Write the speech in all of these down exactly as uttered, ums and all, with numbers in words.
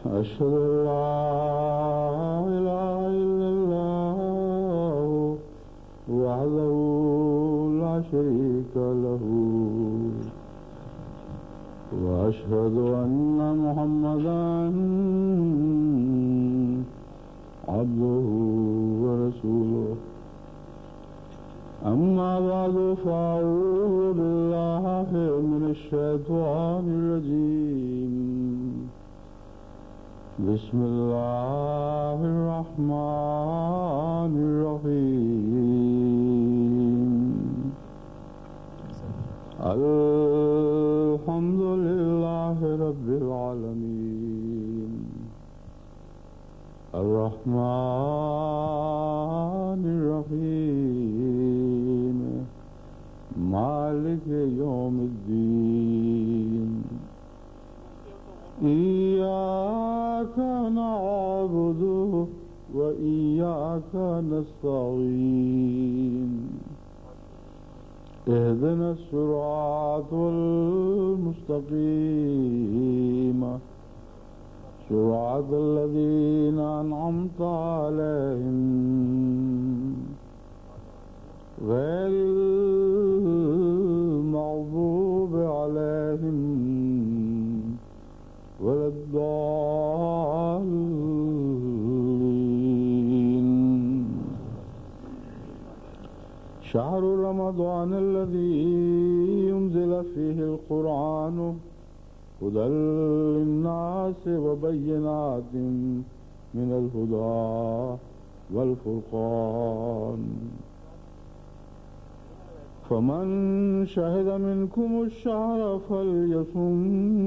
أشهد أن لا إله إلا الله وحده لا شريك له وأشهد أن محمدا عبده ورسوله أما بعد فأعوذ بالله من الشيطان الرجيم بسم الله الرحمن الرحيم الحمد لله رب العالمين الرحمن الرحيم مالك يوم الدين إياك نعبد وإياك نستعين اهدنا الصراط المستقيم صراط الذين أنعمت عليهم غير المغضوب عليهم ولا الضالين. شهر رمضان الذي أنزل فيه القرآن هدى للناس وبينات من الهدى والفرقان فمن شهد منكم الشهر فليصم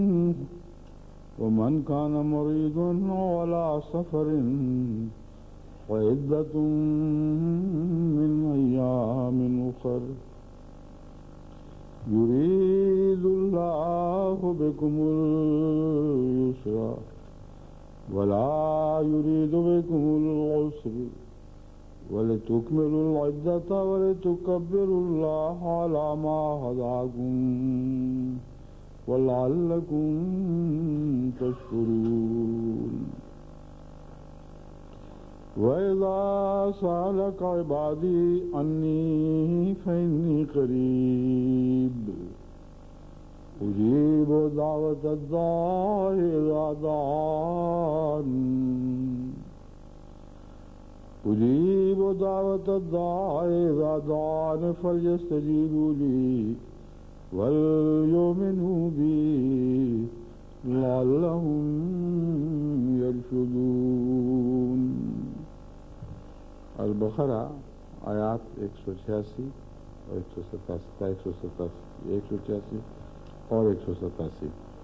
ومن كان مريضا على سفر فعدة من أيام أخر يريد الله بكم اليسر ولا يريد بكم العسر ولتكملوا العدة ولتكبروا الله على ما هداكم ولعلكم تشكرون. وإذا سألك عبادي عني فإني قريب أجيب دعوة الداع إذا دعان أجيب دعوة الداع إذا دعان فليستجيبوا لي وَلْيُؤْمِنُوا بِي لَعَلَّهُمْ يَرْشُدُونَ. البقرہ آیات ایک سو چھیاسی اور ایک سو ستاسی ایک سو ستاسی ایک سو چھیاسی اور ایک سو ستاسی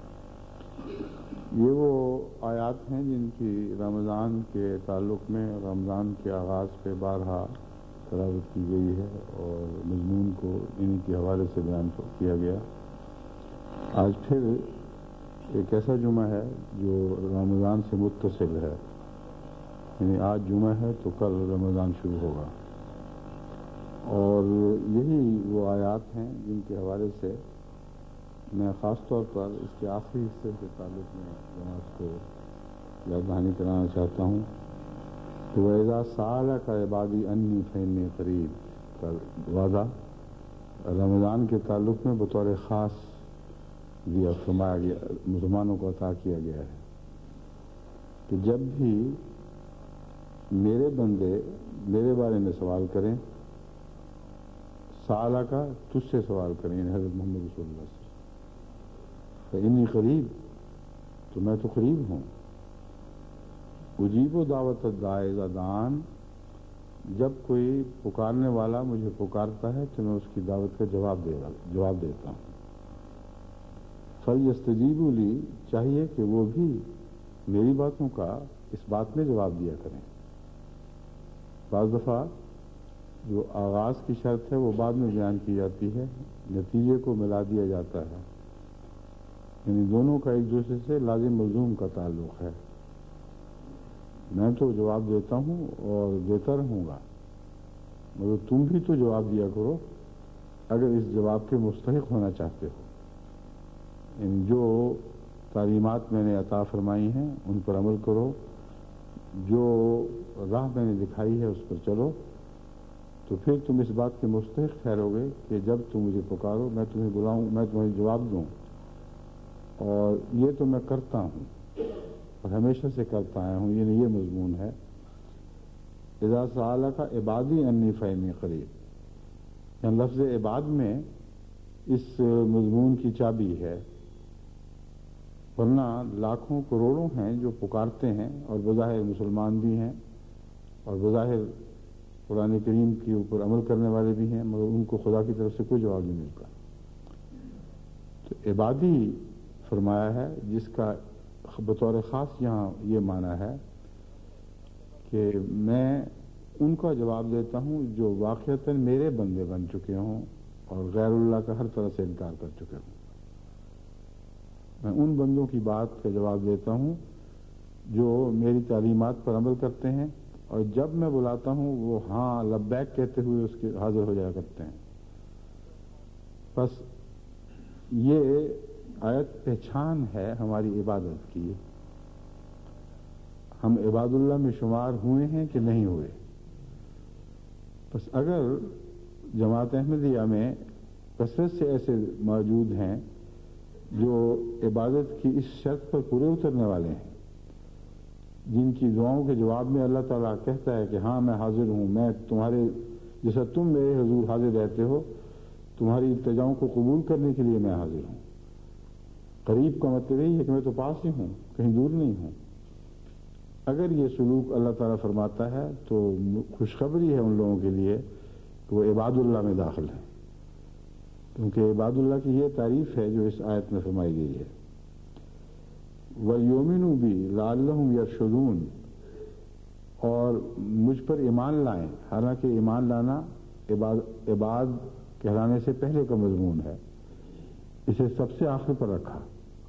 یہ وہ آیات ہیں جن کی رمضان کے تعلق میں رمضان کے آغاز پہ بارہا تلاوت کی گئی ہے اور مضمون کو انہی کے حوالے سے بیان کیا گیا. آج پھر ایک ایسا جمعہ ہے جو رمضان سے متصل ہے، یعنی آج جمعہ ہے تو کل رمضان شروع ہوگا، اور یہی وہ آیات ہیں جن کے حوالے سے میں خاص طور پر اس کے آخری حصے کے تعلق میں جماعت کو یاد دہانی کرانا چاہتا ہوں. تو وَإِذَا سَأَلَكَ عِبَادِي أَنِّي فَإِنِّي قَرِيبٌ کا وعدہ رمضان کے تعلق میں بطور خاص دیا فرمایا گیا، مسلمانوں کو عطا کیا گیا ہے کہ جب بھی میرے بندے میرے بارے میں سوال کریں، سالہ کا تجھ سے سوال کریں، یعنی حضرت محمد رسول اللہ سے، فإنی قریب تو میں تو قریب ہوں. اجیب و دعوت الداعی اذا دعان، جب کوئی پکارنے والا مجھے پکارتا ہے تو میں اس کی دعوت کا جواب دے جواب دیتا ہوں. فلیستجیبوا لی، چاہیے کہ وہ بھی میری باتوں کا اس بات میں جواب دیا کریں. بعض دفعہ جو آغاز کی شرط ہے وہ بعد میں بیان کی جاتی ہے، نتیجے کو ملا دیا جاتا ہے، یعنی دونوں کا ایک دوسرے سے لازم ملزوم کا تعلق ہے. میں تو جواب دیتا ہوں اور دیتا رہوں گا، مگر تم بھی تو جواب دیا کرو اگر اس جواب کے مستحق ہونا چاہتے ہو. یعنی جو تعلیمات میں نے عطا فرمائی ہیں ان پر عمل کرو، جو راہ میں نے دکھائی ہے اس پر چلو، تو پھر تم اس بات کے مستحق ٹھہرو گے کہ جب تم مجھے پکارو میں تمہیں بلاؤں، میں تمہیں جواب دوں۔ اور یہ تو میں کرتا ہوں اور ہمیشہ سے کرتا آیا ہوں، یعنی یہ مضمون ہے اذا سألک عبادی انی فإنی قریب۔ یعنی لفظ عباد میں اس مضمون کی چابی ہے، ورنہ لاکھوں کروڑوں ہیں جو پکارتے ہیں اور بظاہر مسلمان بھی ہیں اور بظاہر قرآن کریم کے اوپر عمل کرنے والے بھی ہیں، مگر ان کو خدا کی طرف سے کوئی جواب نہیں ملتا۔ تو عبادی فرمایا ہے جس کا بطور خاص یہاں یہ معنی ہے کہ میں ان کا جواب دیتا ہوں جو واقعتاً میرے بندے بن چکے ہوں اور غیر اللہ کا ہر طرح سے انکار کر چکے ہوں۔ میں ان بندوں کی بات کا جواب دیتا ہوں جو میری تعلیمات پر عمل کرتے ہیں اور جب میں بلاتا ہوں وہ ہاں لبیک کہتے ہوئے اس کے حاضر ہو جایا کرتے ہیں۔ بس یہ آیت پہچان ہے ہماری عبادت کی، ہم عباد اللہ میں شمار ہوئے ہیں کہ نہیں ہوئے۔ بس اگر جماعت احمدیہ میں کثرت سے ایسے موجود ہیں جو عبادت کی اس شرط پر پورے اترنے والے ہیں، جن کی دعاؤں کے جواب میں اللہ تعالیٰ کہتا ہے کہ ہاں میں حاضر ہوں، میں تمہارے جیسا تم میرے حضور حاضر رہتے ہو، تمہاری التجاؤں کو قبول کرنے کے لیے میں حاضر ہوں۔ قریب کا مطلب یہی ہے کہ میں تو پاس ہی ہوں، کہیں دور نہیں ہوں۔ اگر یہ سلوک اللہ تعالیٰ فرماتا ہے تو خوشخبری ہے ان لوگوں کے لیے کہ وہ عباد اللہ میں داخل ہیں، کیونکہ عباد اللہ کی یہ تعریف ہے جو اس آیت میں فرمائی گئی ہے۔ وَلْيُؤْمِنُوا بِي لَعَلَّهُمْ يَرْشُدُونَ، اور مجھ پر ایمان لائیں، حالانکہ ایمان لانا عباد عباد کہلانے سے پہلے کا مضمون ہے، اسے سب سے آخر پر رکھا۔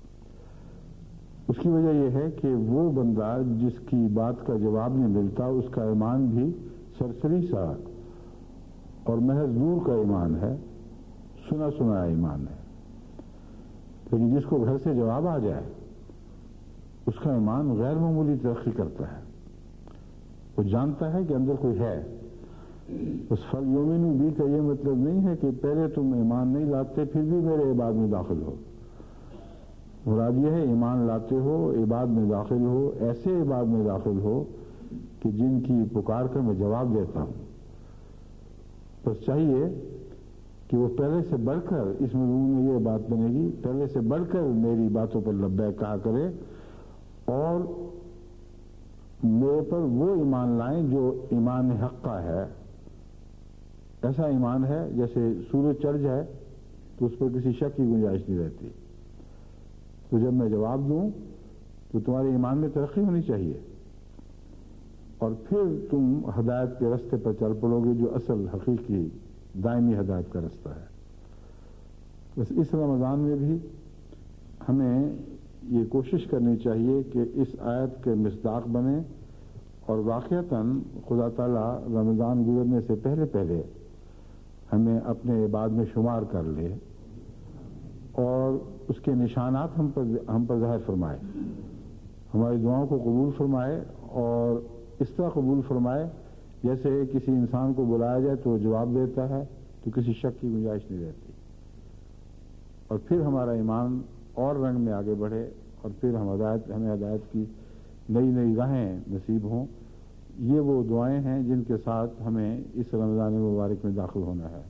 اس کی وجہ یہ ہے کہ وہ بندہ جس کی بات کا جواب نہیں ملتا اس کا ایمان بھی سرسری سا اور محض دور کا ایمان ہے، سنا سنا ایمان ہے۔ لیکن جس کو گھر سے جواب آ جائے اس کا ایمان غیر معمولی ترقی کرتا ہے، وہ جانتا ہے کہ اندر کوئی ہے۔ اس فَلْيُؤْمِنُوا بِی کا یہ مطلب نہیں ہے کہ پہلے تم ایمان نہیں لاتے پھر بھی میرے عباد میں داخل ہو۔ مراد یہ ہے ایمان لاتے ہو، عباد میں داخل ہو، ایسے عباد میں داخل ہو کہ جن کی پکار کر میں جواب دیتا ہوں۔ بس چاہیے کہ وہ پہلے سے بڑھ کر، اس مضمون میں یہ بات بنے گی، پہلے سے بڑھ کر میری باتوں پر لبیک کہا کرے اور میرے پر وہ ایمان لائیں جو ایمان حق کا ہے۔ ایسا ایمان ہے جیسے سورج چڑھ جائے تو اس پر کسی شک کی گنجائش نہیں رہتی، تو جب میں جواب دوں تو تمہارے ایمان میں ترقی ہونی چاہیے اور پھر تم ہدایت کے رستے پر چل پڑو گے جو اصل حقیقی دائمی ہدایت کا رستہ ہے۔ بس اس رمضان میں بھی ہمیں یہ کوشش کرنی چاہیے کہ اس آیت کے مصداق بنے اور واقعتاً خدا تعالیٰ رمضان گزرنے سے پہلے پہلے ہمیں اپنے عباد میں شمار کر لے اور اس کے نشانات ہم پر ہم پر ظاہر فرمائے، ہماری دعاؤں کو قبول فرمائے اور اس طرح قبول فرمائے جیسے کسی انسان کو بلایا جائے تو وہ جواب دیتا ہے تو کسی شک کی گنجائش نہیں رہتی، اور پھر ہمارا ایمان اور رنگ میں آگے بڑھے اور پھر ہم ہدایت ہمیں ہدایت کی نئی نئی راہیں نصیب ہوں۔ یہ وہ دعائیں ہیں جن کے ساتھ ہمیں اس رمضان مبارک میں داخل ہونا ہے۔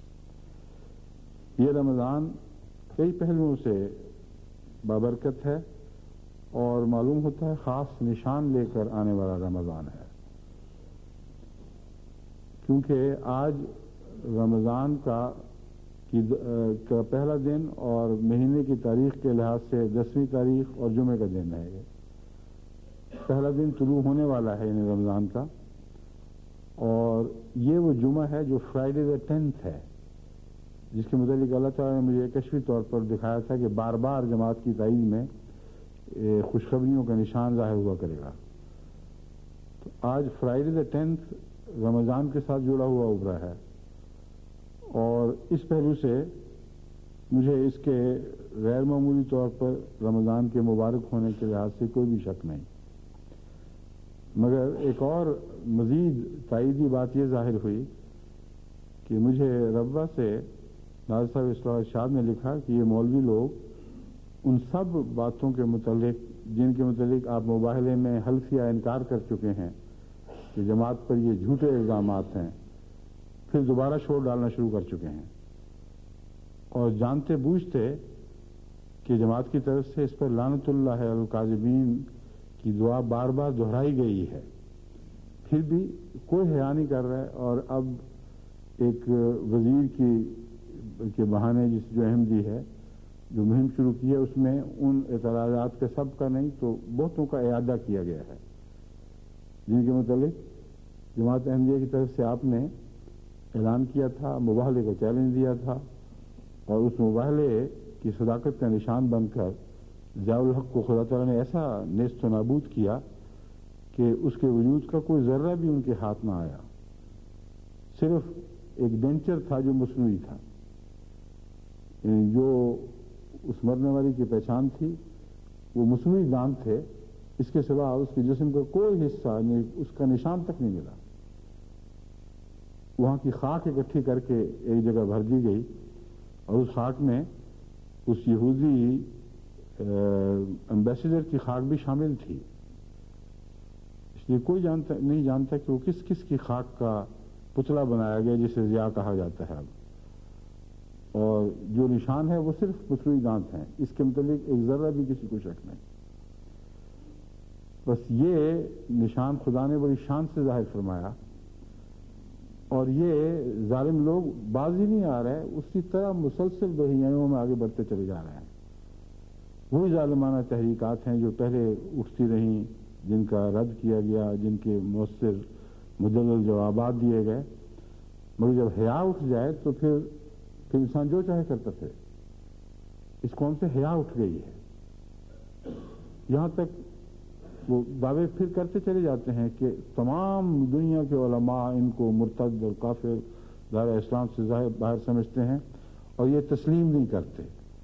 یہ رمضان کئی پہلوؤں سے بابرکت ہے اور معلوم ہوتا ہے خاص نشان لے کر آنے والا رمضان ہے، کیونکہ آج رمضان کا کی کا پہلا دن اور مہینے کی تاریخ کے لحاظ سے دسویں تاریخ اور جمعے کا دن ہے۔ یہ پہلا دن طلوع ہونے والا ہے یعنی رمضان کا، اور یہ وہ جمعہ ہے جو فرائیڈے دا ٹینتھ ہے، جس کے متعلق اللہ تعالیٰ نے مجھے کشفی طور پر دکھایا تھا کہ بار بار جماعت کی تائید میں خوشخبریوں کا نشان ظاہر ہوا کرے گا۔ تو آج فرائیڈے دا ٹینتھ رمضان کے ساتھ جڑا ہوا ابھرا ہے، اور اس پہلو سے مجھے اس کے غیر معمولی طور پر رمضان کے مبارک ہونے کے لحاظ سے کوئی بھی شک نہیں، مگر ایک اور مزید تائیدی بات یہ ظاہر ہوئی کہ مجھے ربوہ سے ناظر صاحب اصلاح ارشاد نے لکھا کہ یہ مولوی لوگ ان سب باتوں کے متعلق جن کے متعلق آپ مباحلے میں حلفیہ انکار کر چکے ہیں کہ جماعت پر یہ جھوٹے الزامات ہیں، پھر دوبارہ شور ڈالنا شروع کر چکے ہیں، اور جانتے بوجھتے کہ جماعت کی طرف سے اس پر لعنت اللہ الکاذبین کی دعا بار بار دہرائی گئی ہے، پھر بھی کوئی حیا نہیں کر رہا ہے، اور اب ایک وزیر کی کے بہانے جس جو احمدی ہے جو مہم شروع کی ہے اس میں ان اعتراضات کے سب کا نہیں تو بہتوں کا اعادہ کیا گیا ہے، جن کے متعلق جماعت احمدیہ کی طرف سے آپ نے اعلان کیا تھا، مباحلے کو چیلنج دیا تھا، اور اس مباحلے کی صداقت کا نشان بن کر ضیاء الحق کو خدا تعالیٰ نے ایسا نیست و نابود کیا کہ اس کے وجود کا کوئی ذرہ بھی ان کے ہاتھ نہ آیا، صرف ایک ڈینچر تھا جو مصنوعی تھا، جو اس مرنے والی کی پہچان تھی وہ مصنوعی دانت تھے، اس کے سوا اس کے جسم کا کوئی حصہ نہیں، اس کا نشان تک نہیں ملا۔ وہاں کی خاک اکٹھی کر کے ایک جگہ بھر دی گئی، اور اس خاک میں اس یہودی امبیسڈر کی خاک بھی شامل تھی، اس لیے کوئی جانتا نہیں جانتا کہ وہ کس کس کی خاک کا پتلا بنایا گیا جسے ضیاء کہا جاتا ہے اب، اور جو نشان ہے وہ صرف مصنوعی دانت ہیں، اس کے متعلق ایک ذرہ بھی کسی کو شک نہیں۔ بس یہ نشان خدا نے بڑی شان سے ظاہر فرمایا، اور یہ ظالم لوگ بازی نہیں آ رہے، اسی طرح مسلسل دہائیوں میں آگے بڑھتے چلے جا رہے ہیں۔ وہی ظالمانہ تحریکات ہیں جو پہلے اٹھتی رہیں، جن کا رد کیا گیا، جن کے مؤثر مدلل جوابات دیے گئے، مگر جب حیا اٹھ جائے تو پھر پھر انسان جو چاہے کرتا پھر اس قوم سے حیا اٹھ گئی ہے، یہاں تک وہ دعوے پھر کرتے چلے جاتے ہیں کہ تمام دنیا کے علماء ان کو مرتد اور کافر دائرہ اسلام سے باہر سمجھتے ہیں، اور یہ تسلیم نہیں کرتے۔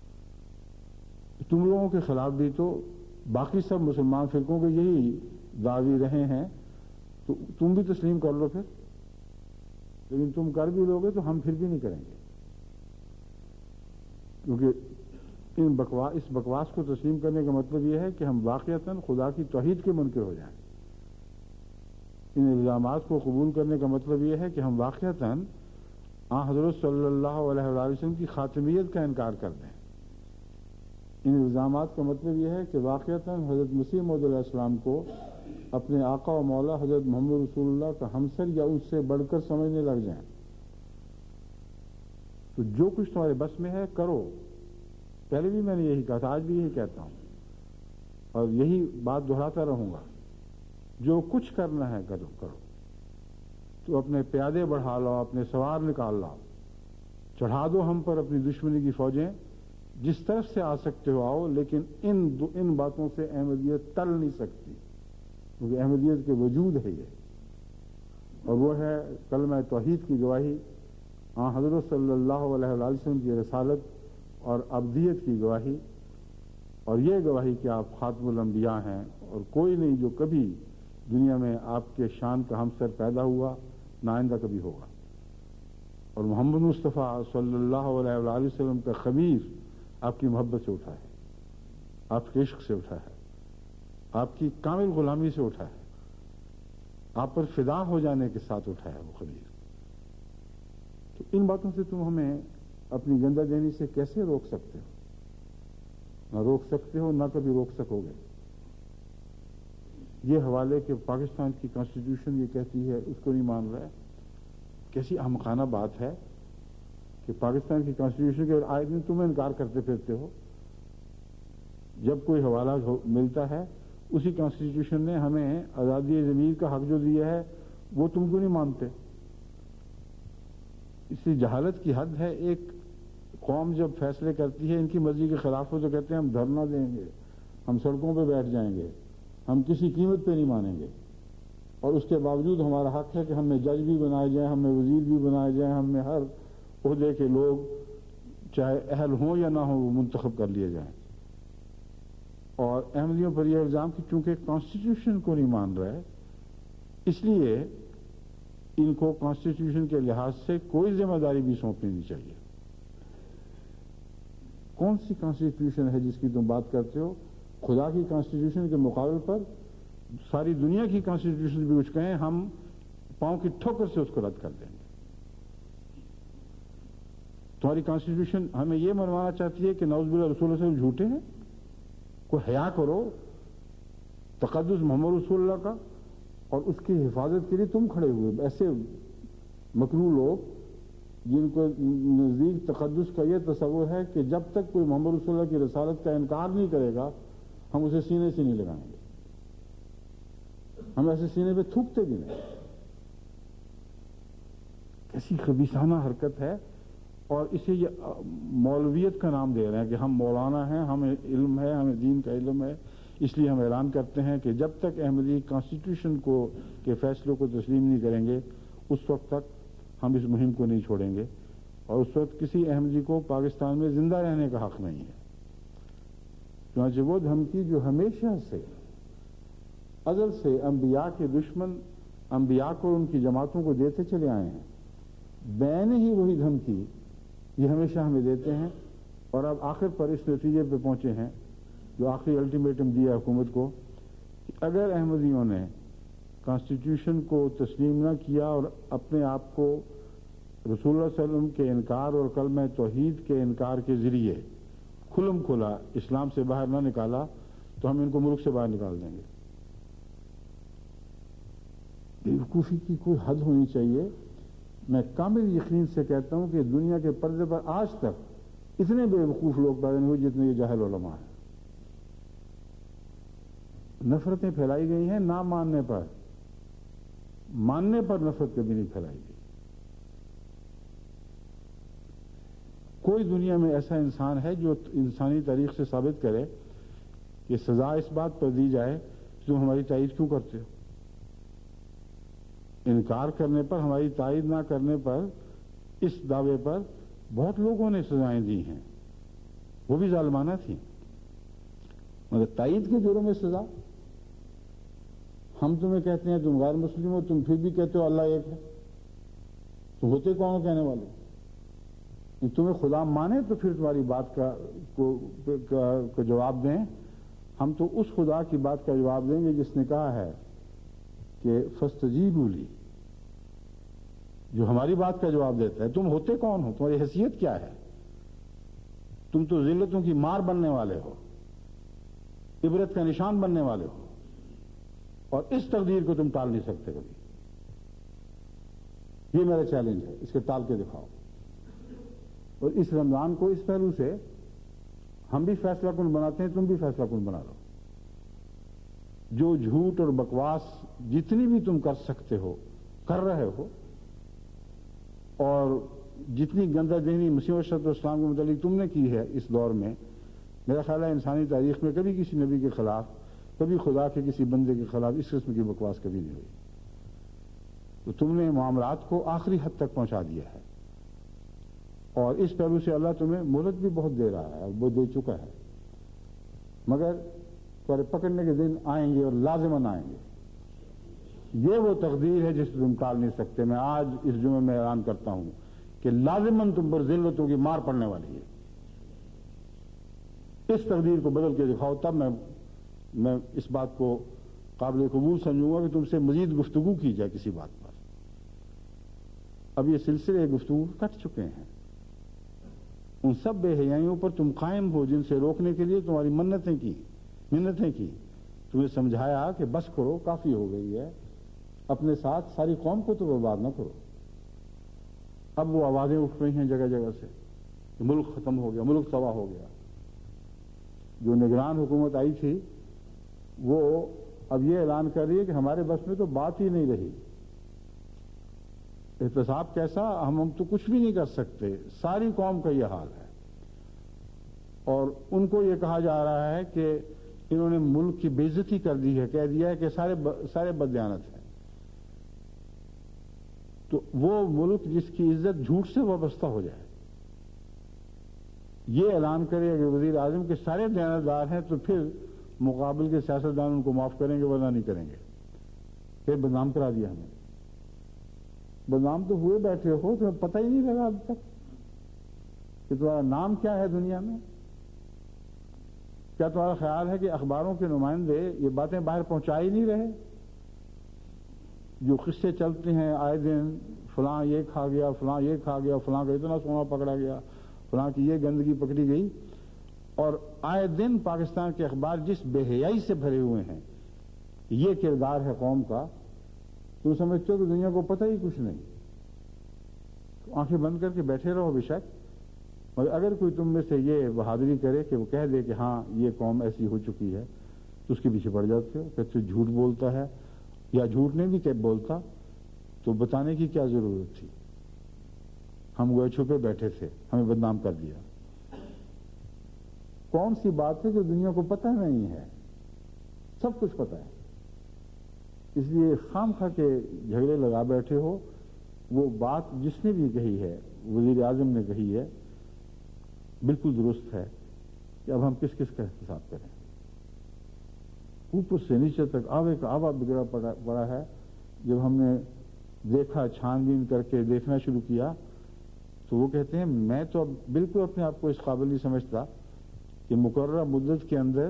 تم لوگوں کے خلاف بھی تو باقی سب مسلمان فرقوں کے یہی دعوی رہے ہیں، تو تم بھی تسلیم کر لو پھر، لیکن تم کر بھی لوگے تو ہم پھر بھی نہیں کریں گے، کیونکہ ان بکواس اس بکواس کو تسلیم کرنے کا مطلب یہ ہے کہ ہم واقعتاً خدا کی توحید کے منکر ہو جائیں۔ ان الزامات کو قبول کرنے کا مطلب یہ ہے کہ ہم واقعتاً آن حضرت صلی اللہ علیہ وآلہ وسلم کی خاتمیت کا انکار کر دیں۔ ان الزامات کا مطلب یہ ہے کہ واقعتاً حضرت مسیح موعود علیہ السلام کو اپنے آقا و مولا حضرت محمد رسول اللہ کا ہمسر یا اس سے بڑھ کر سمجھنے لگ جائیں۔ تو جو کچھ تمہارے بس میں ہے کرو، پہلے بھی میں نے یہی کہا تھا، آج بھی یہی کہتا ہوں، اور یہی بات دہراتا رہوں گا، جو کچھ کرنا ہے کرو کرو تو اپنے پیادے بڑھا لاؤ، اپنے سوار نکال لاؤ، چڑھا دو ہم پر اپنی دشمنی کی فوجیں، جس طرف سے آ سکتے ہو آؤ، لیکن ان ان باتوں سے احمدیت ٹل نہیں سکتی، کیونکہ احمدیت کے وجود ہے یہ، اور وہ ہے کلمہ توحید کی گواہی، آن حضرت صلی اللہ علیہ وسلم کی رسالت اور ابدیت کی گواہی، اور یہ گواہی کہ آپ خاتم الانبیاء ہیں، اور کوئی نہیں جو کبھی دنیا میں آپ کے شان کا ہمسر پیدا ہوا نہ آئندہ کبھی ہوگا، اور محمد مصطفیٰ صلی اللہ علیہ وآلہ وسلم کا خمیر آپ کی محبت سے اٹھا ہے، آپ کے عشق سے اٹھا ہے، آپ کی کامل غلامی سے اٹھا ہے، آپ پر فدا ہو جانے کے ساتھ اٹھا ہے وہ خمیر۔ تو ان باتوں سے تم ہمیں اپنی گندہ دینی سے کیسے روک سکتے ہو؟ نہ روک سکتے ہو، نہ کبھی روک سکو گے۔ یہ حوالے کہ پاکستان کی کانسٹیٹیوشن یہ کہتی ہے اس کو نہیں مان رہا ہے، کیسی احمقانہ بات ہے کہ پاکستان کی کانسٹیٹیوشن کے آئے دن تمہیں انکار کرتے پھرتے ہو۔ جب کوئی حوالہ ملتا ہے اسی کانسٹیٹیوشن نے ہمیں آزادی ضمیر کا حق جو دیا ہے وہ تم کو نہیں مانتے۔ اس لیے جہالت کی حد ہے، ایک قوم جب فیصلے کرتی ہے ان کی مرضی کے خلاف ہو تو کہتے ہیں ہم دھرنا دیں گے، ہم سڑکوں پہ بیٹھ جائیں گے، ہم کسی قیمت پہ نہیں مانیں گے، اور اس کے باوجود ہمارا حق ہے کہ ہمیں جج بھی بنائے جائیں، ہمیں وزیر بھی بنائے جائیں، ہمیں ہر عہدے کے لوگ چاہے اہل ہوں یا نہ ہوں وہ منتخب کر لیے جائیں. اور احمدیوں پر یہ الزام کہ چونکہ کانسٹیٹیوشن کو نہیں مان رہے اس لیے ان کو کانسٹیٹیوشن کے لحاظ سے کوئی ذمہ داری بھی سونپنی نہیں چاہیے. کون سی کانسٹیٹیوشن ہے جس کی تم بات کرتے ہو؟ خدا کی کانسٹیٹیوشن کے مقابل پر ساری دنیا کی کانسٹیٹیوشن بھی کچھ کہیں ہم پاؤں کی ٹھوکر سے اس کو رد کر دیں گے. تمہاری کانسٹیٹیوشن ہمیں یہ منوانا چاہتی ہے کہ نعوذ باللہ رسول اللہ صلی اللہ علیہ وسلم جھوٹے ہیں. کوئی حیا کرو تقدس محمد رسول اللہ کا اور اس کی حفاظت کے لیے تم کھڑے ہوئے. ایسے مکروہ لوگ جن کو نزدیک تقدس کا یہ تصور ہے کہ جب تک کوئی محمد رسول اللہ کی رسالت کا انکار نہیں کرے گا ہم اسے سینے سے نہیں لگائیں گے. ہم ایسے سینے پہ تھوکتے بھی نہیں. کیسی خبیثانہ حرکت ہے. اور اسے یہ مولویت کا نام دے رہے ہیں کہ ہم مولانا ہیں, ہمیں علم ہے, ہمیں دین کا علم ہے, اس لیے ہم اعلان کرتے ہیں کہ جب تک احمدی کانسٹیٹیوشن کو کے فیصلوں کو تسلیم نہیں کریں گے اس وقت تک ہم اس مہم کو نہیں چھوڑیں گے. اور اس وقت کسی احمدی کو پاکستان میں زندہ رہنے کا حق نہیں ہے. چنانچہ وہ دھمکی جو ہمیشہ سے ازل سے انبیاء کے دشمن انبیاء کو ان کی جماعتوں کو دیتے چلے آئے ہیں, بین ہی وہی دھمکی یہ ہمیشہ ہمیں دیتے ہیں. اور اب آخر پر اس نتیجے پہ پہنچے ہیں جو آخری الٹیمیٹم دیا حکومت کو کہ اگر احمدیوں نے کانسٹیٹیوشن کو تسلیم نہ کیا اور اپنے آپ کو رسول اللہ صلی اللہ علیہ وسلم کے انکار اور کلمہ توحید کے انکار کے ذریعے کھلم کھلا اسلام سے باہر نہ نکالا تو ہم ان کو ملک سے باہر نکال دیں گے. بیوقوفی کی کوئی حد ہونی چاہیے. میں کامل یقین سے کہتا ہوں کہ دنیا کے پردے پر آج تک اتنے بے وقوف لوگ پیدا نہیں ہوئے جتنے یہ جاہل علماء ہیں. نفرتیں پھیلائی گئی ہیں نہ ماننے پر, ماننے پر نفرت کبھی نہیں پھیلائی گئی. کوئی دنیا میں ایسا انسان ہے جو انسانی تاریخ سے ثابت کرے کہ سزا اس بات پر دی جائے کہ تم ہماری تائید کیوں کرتے ہو؟ انکار کرنے پر, ہماری تائید نہ کرنے پر, اس دعوے پر بہت لوگوں نے سزائیں دی ہیں, وہ بھی ظالمانہ تھیں. مگر تائید کے جرم میں سزا. ہم تمہیں کہتے ہیں تم غیر مسلم ہو, تم پھر بھی کہتے ہو اللہ ایک ہے. تو ہوتے کون ہو کہنے والے؟ تمہیں خدا مانے تو پھر تمہاری بات کا کو, کا, کا جواب دیں. ہم تو اس خدا کی بات کا جواب دیں گے جس نے کہا ہے کہ فاستجیبوا لی, جو ہماری بات کا جواب دیتا ہے. تم ہوتے کون ہو؟ تمہاری حیثیت کیا ہے؟ تم تو ذلتوں کی مار بننے والے ہو, عبرت کا نشان بننے والے ہو, اور اس تقدیر کو تم ٹال نہیں سکتے کبھی. یہ میرا چیلنج ہے, اس کے ٹال کے دکھاؤ. اور اس رمضان کو اس پہلو سے ہم بھی فیصلہ کن بناتے ہیں, تم بھی فیصلہ کن بنا لو. جو جھوٹ اور بکواس جتنی بھی تم کر سکتے ہو کر رہے ہو, اور جتنی گندہ ذہنی مسیح علیہ السلام کے متعلق تم نے کی ہے اس دور میں, میرا خیال ہے انسانی تاریخ میں کبھی کسی نبی کے خلاف, کبھی خدا کے کسی بندے کے خلاف اس قسم کی بکواس کبھی نہیں ہوئی. تو تم نے معاملات کو آخری حد تک پہنچا دیا ہے, اور اس پہلو سے اللہ تمہیں مہلت بھی بہت دے رہا ہے, وہ دے چکا ہے. مگر تمہارے پکڑنے کے دن آئیں گے اور لازماً آئیں گے. یہ وہ تقدیر ہے جس کو تم ٹال نہیں سکتے. میں آج اس جمعے میں اعلان کرتا ہوں کہ لازماً تم پر ذلتوں کی مار پڑنے والی ہے. اس تقدیر کو بدل کے دکھاؤ, تب میں میں اس بات کو قابل قبول سمجھوں گا کہ تم سے مزید گفتگو کی جائے کسی بات پر. اب یہ سلسلے گفتگو کٹ چکے ہیں. ان سب بے حیائیوں پر تم قائم ہو جن سے روکنے کے لیے تمہاری منتیں کی منتیں کی تمہیں سمجھایا کہ بس کرو, کافی ہو گئی ہے, اپنے ساتھ ساری قوم کو تو برباد نہ کرو. اب وہ آوازیں اٹھ رہی ہیں جگہ جگہ سے کہ ملک ختم ہو گیا, ملک تباہ ہو گیا. جو نگران حکومت آئی تھی وہ اب یہ اعلان کر رہی ہے کہ ہمارے بس میں تو بات ہی نہیں رہی. احتساب کیسا؟ ہم ہم تو کچھ بھی نہیں کر سکتے. ساری قوم کا یہ حال ہے. اور ان کو یہ کہا جا رہا ہے کہ انہوں نے ملک کی بے عزتی کر دی ہے, کہہ دیا ہے کہ سارے سارے بددیانت ہیں. تو وہ ملک جس کی عزت جھوٹ سے وابستہ ہو جائے, یہ اعلان کرے کہ وزیر اعظم کے سارے دیانتدار ہیں تو پھر مقابل کے سیاستدان ان کو معاف کریں گے ورنہ نہیں کریں گے. پھر بدنام کرا دیا ہمیں. بدنام تو ہوئے بیٹھے ہو, تمہیں پتہ ہی نہیں لگا اب تک کہ تمہارا نام کیا ہے دنیا میں. کیا تمہارا خیال ہے کہ اخباروں کے نمائندے یہ باتیں باہر پہنچا ہی نہیں رہے؟ جو قصے چلتے ہیں آئے دن, فلاں یہ کھا گیا, فلاں یہ کھا گیا, فلاں کا اتنا سونا پکڑا گیا, فلاں کی یہ گندگی پکڑی گئی, اور آئے دن پاکستان کے اخبار جس بے حیائی سے بھرے ہوئے ہیں, یہ کردار ہے قوم کا, تو سمجھتے ہو کہ دنیا کو پتہ ہی کچھ نہیں. آنکھیں بند کر کے بیٹھے رہو بے شک, اور اگر کوئی تم میں سے یہ بہادری کرے کہ وہ کہہ دے کہ ہاں یہ قوم ایسی ہو چکی ہے, تو اس کے پیچھے پڑ جاتے ہو. کہتے جھوٹ بولتا ہے, یا جھوٹ نہیں بھی کہ بولتا تو بتانے کی کیا ضرورت تھی؟ ہم گوئے چھپے بیٹھے تھے, ہمیں بدنام کر دیا. کون سی بات ہے جو دنیا کو پتہ نہیں ہے؟ سب کچھ پتہ ہے. اس لیے خام خواہ کے جھگڑے لگا بیٹھے ہو. وہ بات جس نے بھی کہی ہے, وزیر اعظم نے کہی ہے, بالکل درست ہے کہ اب ہم کس کس کا احتساب کریں. اوپر سے نیچے تک آوے کا آوا بگڑا پڑا ہے. جب ہم نے دیکھا, چھان بین کر کے دیکھنا شروع کیا, تو وہ کہتے ہیں میں تو اب بالکل اپنے آپ کو اس قابل نہیں سمجھتا کہ مقررہ مدت کے اندر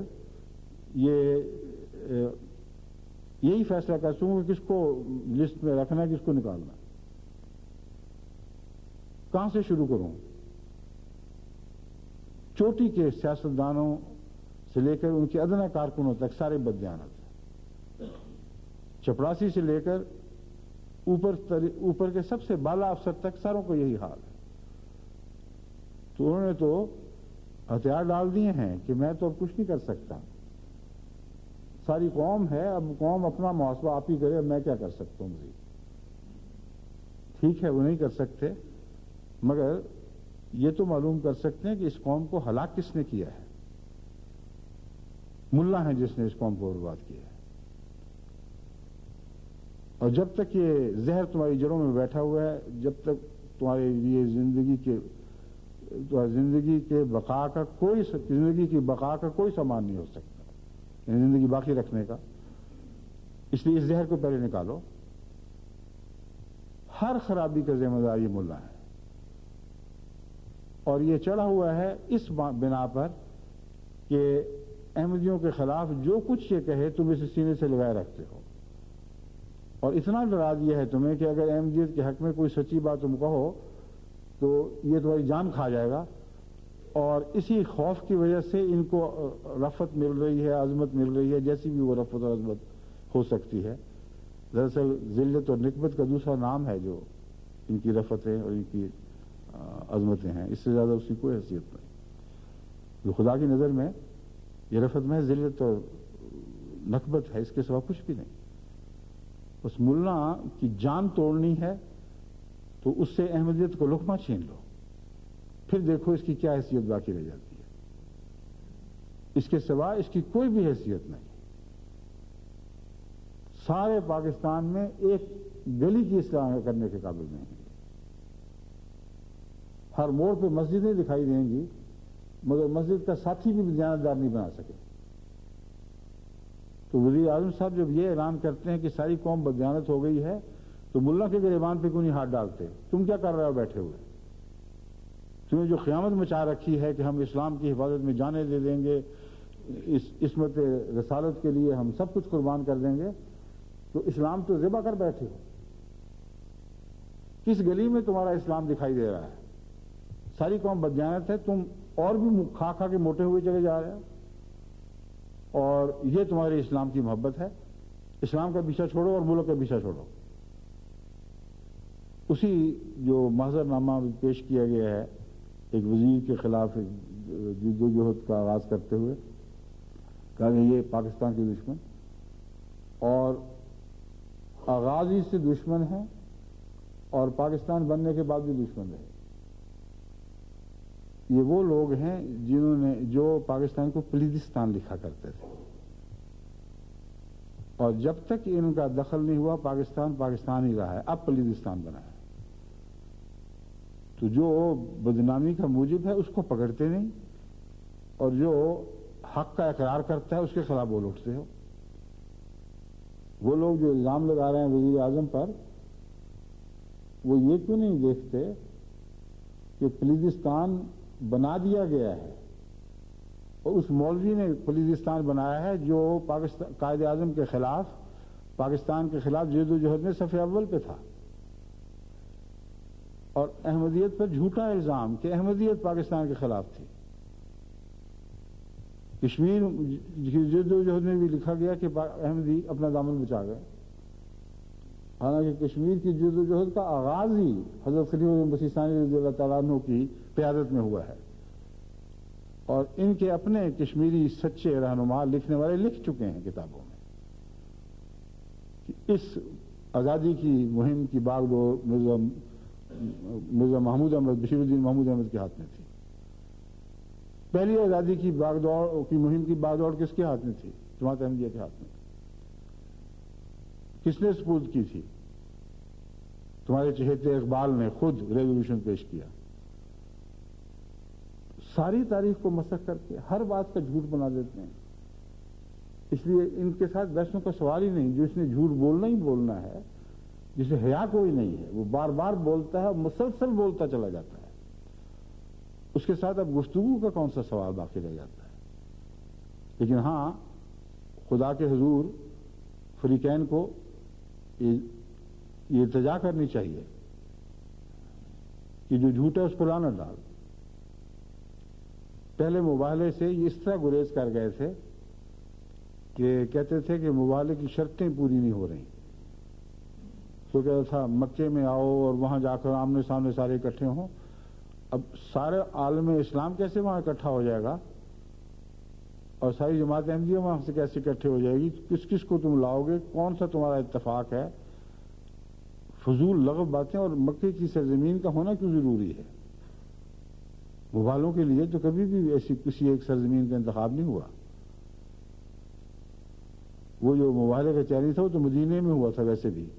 یہ یہی فیصلہ کر سکوں کہ کس کو لسٹ میں رکھنا ہے, کس کو نکالنا. کہاں سے شروع کروں؟ چوٹی کے سیاستدانوں سے لے کر ان کے ادنا کارکنوں تک سارے بددیانت. چپراسی سے لے کر اوپر اوپر کے سب سے بالا افسر تک ساروں کو یہی حال ہے. تو انہوں نے تو ہتھیار ڈال دیے ہیں کہ میں تو اب کچھ نہیں کر سکتا. ساری قوم ہے, اب قوم اپنا محاسبہ آپ ہی کرے, اب میں کیا کر سکتا ہوں مزید. ٹھیک ہے وہ نہیں کر سکتے, مگر یہ تو معلوم کر سکتے ہیں کہ اس قوم کو ہلاک کس نے کیا ہے. ملا ہے جس نے اس قوم کو برباد کیا ہے. اور جب تک یہ زہر تمہاری جڑوں میں بیٹھا ہوا ہے, جب تک تمہارے لیے زندگی کے زندگی کے بقا کا کوئی زندگی کی بقا کا کوئی سامان نہیں ہو سکتا, یعنی زندگی باقی رکھنے کا. اس لیے اس زہر کو پہلے نکالو. ہر خرابی کا ذمہ دار یہ ملا ہے, اور یہ چڑھا ہوا ہے اس بنا پر کہ احمدیوں کے خلاف جو کچھ یہ کہے تم اسے سینے سے لگائے رکھتے ہو. اور اتنا ڈرا دیا ہے تمہیں کہ اگر احمدیت کے حق میں کوئی سچی بات تم کہو تو یہ تمہاری جان کھا جائے گا. اور اسی خوف کی وجہ سے ان کو رفعت مل رہی ہے, عظمت مل رہی ہے, جیسی بھی وہ رفعت اور عظمت ہو سکتی ہے. دراصل ذلت اور نکبت کا دوسرا نام ہے جو ان کی رفعتیں اور ان کی عظمتیں ہیں. اس سے زیادہ اس کی کوئی حیثیت نہیں. جو خدا کی نظر میں یہ رفعت میں ذلت اور نکبت ہے, اس کے سوا کچھ بھی نہیں. اس ملا کی جان توڑنی ہے تو اس سے احمدیت کو لقمہ چھین لو, پھر دیکھو اس کی کیا حیثیت باقی رہ جاتی ہے. اس کے سوا اس کی کوئی بھی حیثیت نہیں. سارے پاکستان میں ایک گلی کی اصلاح کرنے کے قابل نہیں ہے. ہر موڑ پہ مسجدیں دکھائی دیں گی, مگر مسجد کا ساتھی بھی دیانتدار نہیں بنا سکے. تو وزیر اعظم صاحب جب یہ اعلان کرتے ہیں کہ ساری قوم بددیانت ہو گئی ہے, تو ملا کے گریبان پہ کیوں نہیں ہاتھ ڈالتے؟ تم کیا کر رہے ہو بیٹھے ہوئے؟ تمہیں جو قیامت مچا رکھی ہے کہ ہم اسلام کی حفاظت میں جانیں دے دیں گے, اس عصمت رسالت کے لیے ہم سب کچھ قربان کر دیں گے, تو اسلام تو ذبح کر بیٹھے ہو. کس گلی میں تمہارا اسلام دکھائی دے رہا ہے؟ ساری قوم بددیانت ہے, تم اور بھی کھا کھا کے موٹے ہوئے چلے جا رہے ہو, اور یہ تمہارے اسلام کی محبت ہے. اسلام کا پیچھا چھوڑو اور ملک کا پیچھا چھوڑو. اسی جو محضر نامہ پیش کیا گیا ہے ایک وزیر کے خلاف جد و جہد کا آغاز کرتے ہوئے, کہا کہ یہ پاکستان کے دشمن اور آغاز ہی سے دشمن ہیں, اور پاکستان بننے کے بعد بھی دشمن رہے. یہ وہ لوگ ہیں جنہوں نے جو پاکستان کو پلیدستان لکھا کرتے تھے, اور جب تک ان کا دخل نہیں ہوا پاکستان پاکستان ہی رہا ہے. اب پلیدستان بنا ہے. تو جو بدنامی کا موجب ہے اس کو پکڑتے نہیں، اور جو حق کا اقرار کرتا ہے اس کے خلاف بول اٹھتے ہو۔ وہ لوگ جو الزام لگا رہے ہیں وزیر اعظم پر، وہ یہ کیوں نہیں دیکھتے کہ پلیزستان بنا دیا گیا ہے، اور اس مولوی نے پلیزستان بنایا ہے جو پاکستان قائد اعظم کے خلاف، پاکستان کے خلاف جد و جہد میں صف اول پہ تھا، اور احمدیت پر جھوٹا الزام کہ احمدیت پاکستان کے خلاف تھی۔ کشمیر کی جد و جہد میں بھی لکھا گیا کہ احمدی اپنا دامن بچا گئے، حالانکہ کشمیر کی جد و جہد کا آغاز ہی حضرت خلیفہ مسیح ثانی رضی اللہ تعالیٰ عنہ کی قیادت میں ہوا ہے، اور ان کے اپنے کشمیری سچے رہنما لکھنے والے لکھ چکے ہیں کتابوں میں کہ اس آزادی کی مہم کی باغ ڈور مرزا مرزا محمود احمد، بشیر الدین محمود احمد کے ہاتھ میں تھی۔ پہلی آزادی کی باغ دوڑ کی مہم کی باغ دوڑ کس کے ہاتھ میں تھی؟ جماعت احمدیہ کے ہاتھ میں۔ کس نے سپرد کی تھی؟ تمہارے چہیتے اقبال نے خود ریزولوشن پیش کیا۔ ساری تاریخ کو مسخ کر کے ہر بات کا جھوٹ بنا دیتے ہیں، اس لیے ان کے ساتھ بحثوں کا سوال ہی نہیں۔ جو اس نے جھوٹ بولنا ہی بولنا ہے، جسے حیا کوئی نہیں ہے، وہ بار بار بولتا ہے اور مسلسل بولتا چلا جاتا ہے، اس کے ساتھ اب گفتگو کا کون سا سوال باقی رہ جاتا ہے؟ لیکن ہاں، خدا کے حضور فریقین کو یہ التجا کرنی چاہیے کہ جو جھوٹ ہے اس کو لعنت ڈال۔ پہلے مباہلے سے یہ اس طرح گریز کر گئے تھے کہ کہتے تھے کہ مباہلے کی شرطیں پوری نہیں ہو رہی، تو کہتا تھا مکے میں آؤ اور وہاں جا کر آمنے سامنے سارے اکٹھے ہوں۔ اب سارے عالم اسلام کیسے وہاں اکٹھا ہو جائے گا، اور ساری جماعت احمدیہ وہاں سے کیسے اکٹھے ہو جائے گی؟ کس کس کو تم لاؤ گے؟ کون سا تمہارا اتفاق ہے؟ فضول لغو باتیں، اور مکے کی سرزمین کا ہونا کیوں ضروری ہے؟ مبالوں کے لیے تو کبھی بھی ایسی کسی ایک سرزمین کا انتخاب نہیں ہوا۔ وہ جو مبالے کا چیلنج تھا وہ تو مدینے میں ہوا تھا، ویسے بھی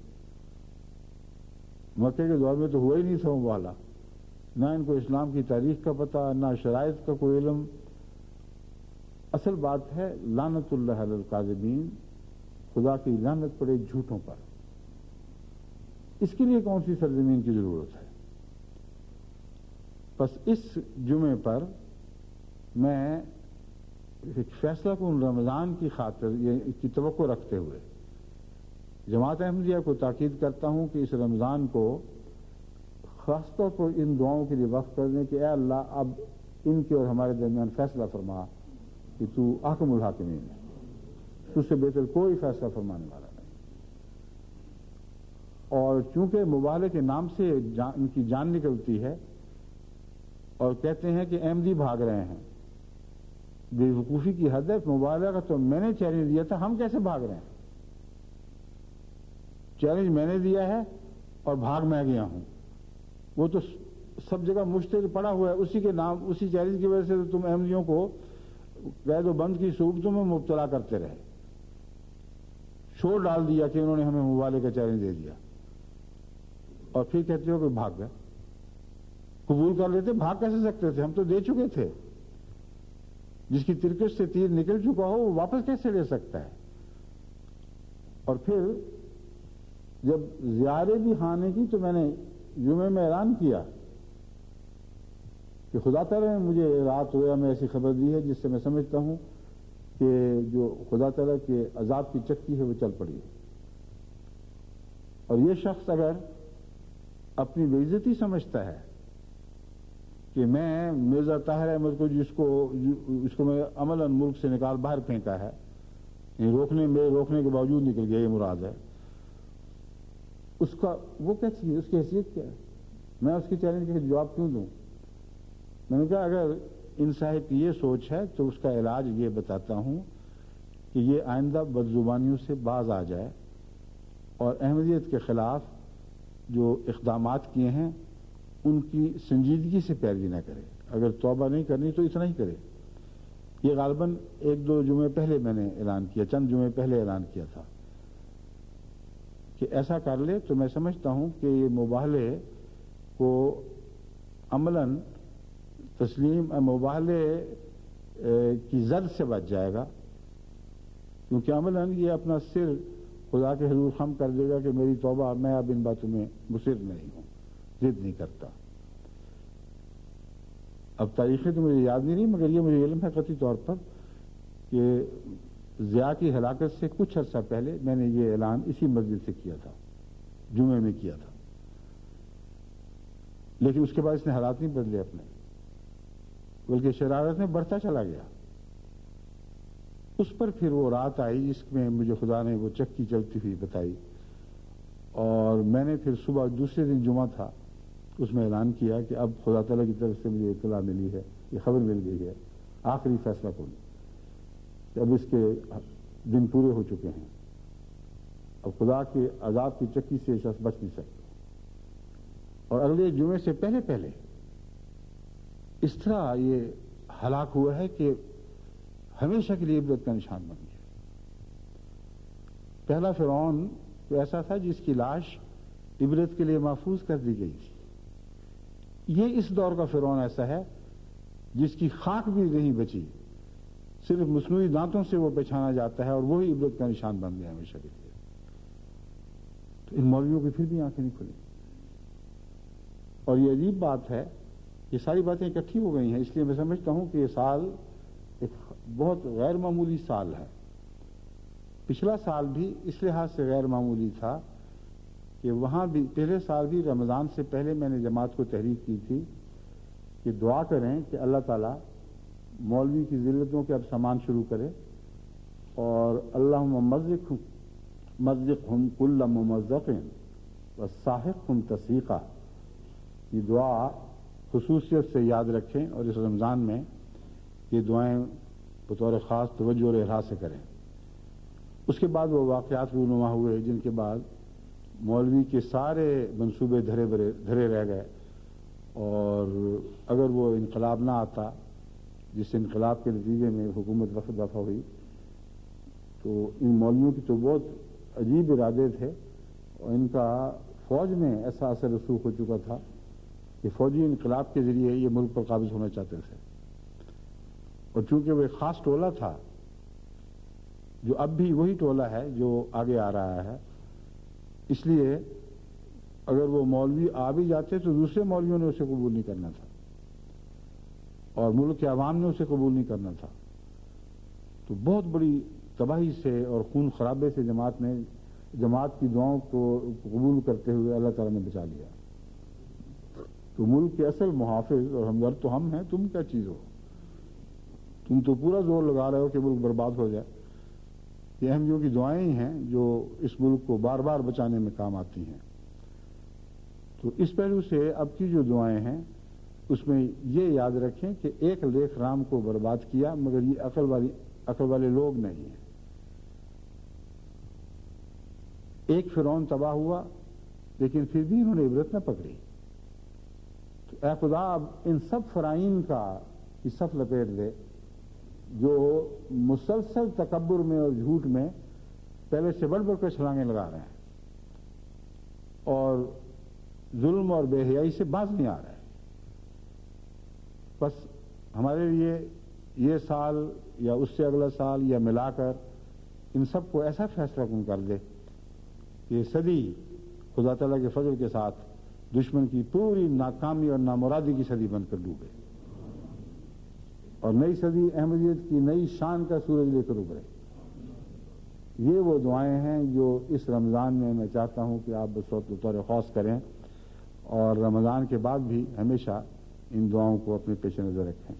مکے کے دور میں تو ہوا ہی نہیں تھا مبالہ۔ نہ ان کو اسلام کی تاریخ کا پتہ، نہ شرائط کا کوئی علم۔ اصل بات ہے لعنت اللہ علی الکاذبین، خدا کی لعنت پڑے جھوٹوں پر۔ اس کے لیے کون سی سرزمین کی ضرورت ہے؟ بس اس جمعے پر میں ایک فیصلہ کن رمضان کی خاطر یہ کی توقع رکھتے ہوئے جماعت احمدیہ کو تاکید کرتا ہوں کہ اس رمضان کو خاص طور پر ان دعاؤں کے لیے وقف کر دیں کہ اے اللہ اب ان کے اور ہمارے درمیان فیصلہ فرما کہ تو احکم الحاکمین ہے، تجھ سے بہتر کوئی فیصلہ فرمانے والا نہیں۔ اور چونکہ مباہلے کے نام سے ان کی جان نکلتی ہے اور کہتے ہیں کہ احمدی بھاگ رہے ہیں، بے وقوفی کی حد ہے۔ مباہلہ کا تو میں نے چیلنج دیا تھا، ہم کیسے بھاگ رہے ہیں؟ چیلنج میں نے دیا ہے اور بھاگ میں گیا ہوں، وہ تو سب جگہ مشترک پڑا ہوا ہے۔ اسی کے نام، اسی چیلنج کی وجہ سے تو تم احمدیوں کو قید و بند کی صورتوں میں مبتلا کرتے رہے، شور ڈال دیا کہ انہوں نے ہمیں مبالے کا چیلنج دے دیا، اور پھر کہتے ہو کہ بھاگ گئے۔ قبول کر لیتے، بھاگ کیسے سکتے تھے؟ ہم تو دے چکے تھے۔ جس کی ترکش سے تیر نکل چکا ہو وہ واپس کیسے لے سکتا ہے؟ اور پھر جب زیارے بھی آنے کی تو میں نے جمعے میں اعلان کیا کہ خدا تعالیٰ نے مجھے رات ہویا میں ایسی خبر دی ہے جس سے میں سمجھتا ہوں کہ جو خدا تعالیٰ کے عذاب کی چکی ہے وہ چل پڑی ہے، اور یہ شخص اگر اپنی بے عزتی سمجھتا ہے کہ میں مرزا طاہر احمد کو جس کو اس کو میں عملاً ملک سے نکال باہر پھینکا ہے، روکنے میں روکنے کے باوجود نکل گیا، یہ مراد ہے اس کا، وہ کیا چیز، اس کی حیثیت کیا ہے؟ میں اس کی چیلنج کا جواب کیوں دوں؟ میں نے کہا اگر ان صاحب کی یہ سوچ ہے تو اس کا علاج یہ بتاتا ہوں کہ یہ آئندہ بدزبانیوں سے باز آ جائے اور احمدیت کے خلاف جو اقدامات کیے ہیں ان کی سنجیدگی سے پیروی نہ کرے۔ اگر توبہ نہیں کرنی تو اتنا ہی کرے۔ یہ غالباً ایک دو جمعے پہلے میں نے اعلان کیا، چند جمعے پہلے اعلان کیا تھا کہ ایسا کر لے تو میں سمجھتا ہوں کہ یہ مباہلے کو عملاً تسلیم مباہلے کی زد سے بچ جائے گا، کیونکہ عملاً یہ اپنا سر خدا کے حضور خم کر دے گا کہ میری توبہ، میں اب ان باتوں میں مصر نہیں ہوں، ضد نہیں کرتا۔ اب تاریخیں تو مجھے یاد نہیں رہی، مگر یہ مجھے علم ہے قطعی طور پر کہ ضیاء کی ہلاکت سے کچھ عرصہ پہلے میں نے یہ اعلان اسی مسجد سے کیا تھا، جمعے میں کیا تھا، لیکن اس کے بعد اس نے حالات نہیں بدلے اپنے، بلکہ شرارت میں بڑھتا چلا گیا۔ اس پر پھر وہ رات آئی جس میں مجھے خدا نے وہ چکی چلتی ہوئی بتائی، اور میں نے پھر صبح دوسرے دن جمعہ تھا، اس میں اعلان کیا کہ اب خدا تعالیٰ کی طرف سے مجھے اطلاع ملی ہے، یہ خبر مل گئی ہے، آخری فیصلہ کن کہ اب اس کے دن پورے ہو چکے ہیں، اب خدا کے عذاب کی چکی سے شخص بچ نہیں سکتا۔ اور اگلے جمعے سے پہلے پہلے اس طرح یہ ہلاک ہوا ہے کہ ہمیشہ کے لیے عبرت کا نشان بن گیا۔ پہلا فرعون تو ایسا تھا جس کی لاش عبرت کے لیے محفوظ کر دی گئی تھی، یہ اس دور کا فرعون ایسا ہے جس کی خاک بھی نہیں بچی، صرف مصنوعی دانتوں سے وہ پہچانا جاتا ہے، اور وہی عبرت کا نشان بن گیا ہمیشہ کے لیے۔ تو ان مولویوں کی پھر بھی آنکھیں نہیں کھلی، اور یہ عجیب بات ہے، یہ ساری باتیں اکٹھی ہو گئی ہیں، اس لیے میں سمجھتا ہوں کہ یہ سال ایک بہت غیر معمولی سال ہے۔ پچھلا سال بھی اس لحاظ سے غیر معمولی تھا کہ وہاں بھی پہلے سال بھی رمضان سے پہلے میں نے جماعت کو تحریک کی تھی کہ دعا کریں کہ اللہ تعالیٰ مولوی کی ذلتوں کے اب سامان شروع کرے، اور اللہم مزقہم کل ممزق وساحقہم تسحیقا، یہ دعا خصوصیت سے یاد رکھیں اور اس رمضان میں یہ دعائیں بطور خاص توجہ اور احراز سے کریں۔ اس کے بعد وہ واقعات رونما ہوئے جن کے بعد مولوی کے سارے منصوبے دھرے برے دھرے رہ گئے، اور اگر وہ انقلاب نہ آتا جس انقلاب کے نتیجے میں حکومت رفع دفع ہوئی، تو ان مولویوں کی تو بہت عجیب ارادے تھے، اور ان کا فوج میں ایسا اثر رسوخ ہو چکا تھا کہ فوجی انقلاب کے ذریعے یہ ملک پر قابض ہونا چاہتے تھے، اور چونکہ وہ ایک خاص ٹولہ تھا جو اب بھی وہی ٹولہ ہے جو آگے آ رہا ہے، اس لیے اگر وہ مولوی آ بھی جاتے تو دوسرے مولویوں نے اسے قبول نہیں کرنا تھا، اور ملک کے عوام نے اسے قبول نہیں کرنا تھا۔ تو بہت بڑی تباہی سے اور خون خرابے سے جماعت نے جماعت کی دعاؤں کو قبول کرتے ہوئے اللہ تعالیٰ نے بچا لیا۔ تو ملک کے اصل محافظ اور ہمدرد تو ہم ہیں، تم کیا چیز ہو؟ تم تو پورا زور لگا رہے ہو کہ ملک برباد ہو جائے۔ یہ احمدیوں کی دعائیں ہیں جو اس ملک کو بار بار بچانے میں کام آتی ہیں۔ تو اس پہلو سے اب کی جو دعائیں ہیں اس میں یہ یاد رکھیں کہ ایک لیخ رام کو برباد کیا، مگر یہ عقل والی عقل والے لوگ نہیں ہیں۔ ایک فرعون تباہ ہوا لیکن پھر بھی انہوں نے عبرت نہ پکڑی۔ تو اے خدا اب ان سب فرائین کا صف لپیٹ دے جو مسلسل تکبر میں اور جھوٹ میں پہلے سے بڑھ بڑھ کر چھلانگیں لگا رہے ہیں، اور ظلم اور بے حیائی سے باز نہیں آ رہے ہیں۔ بس ہمارے لیے یہ سال یا اس سے اگلا سال یا ملا کر ان سب کو ایسا فیصلہ کن کر دے کہ صدی خدا تعالیٰ کے فضل کے ساتھ دشمن کی پوری ناکامی اور نامرادی کی صدی بن کر ڈوبے، اور نئی صدی احمدیت کی نئی شان کا سورج لے کر ابھرے۔ یہ وہ دعائیں ہیں جو اس رمضان میں میں چاہتا ہوں کہ آپ بطور خاص کریں، اور رمضان کے بعد بھی ہمیشہ ان دعاؤں کو اپنے پیش نظر رکھیں۔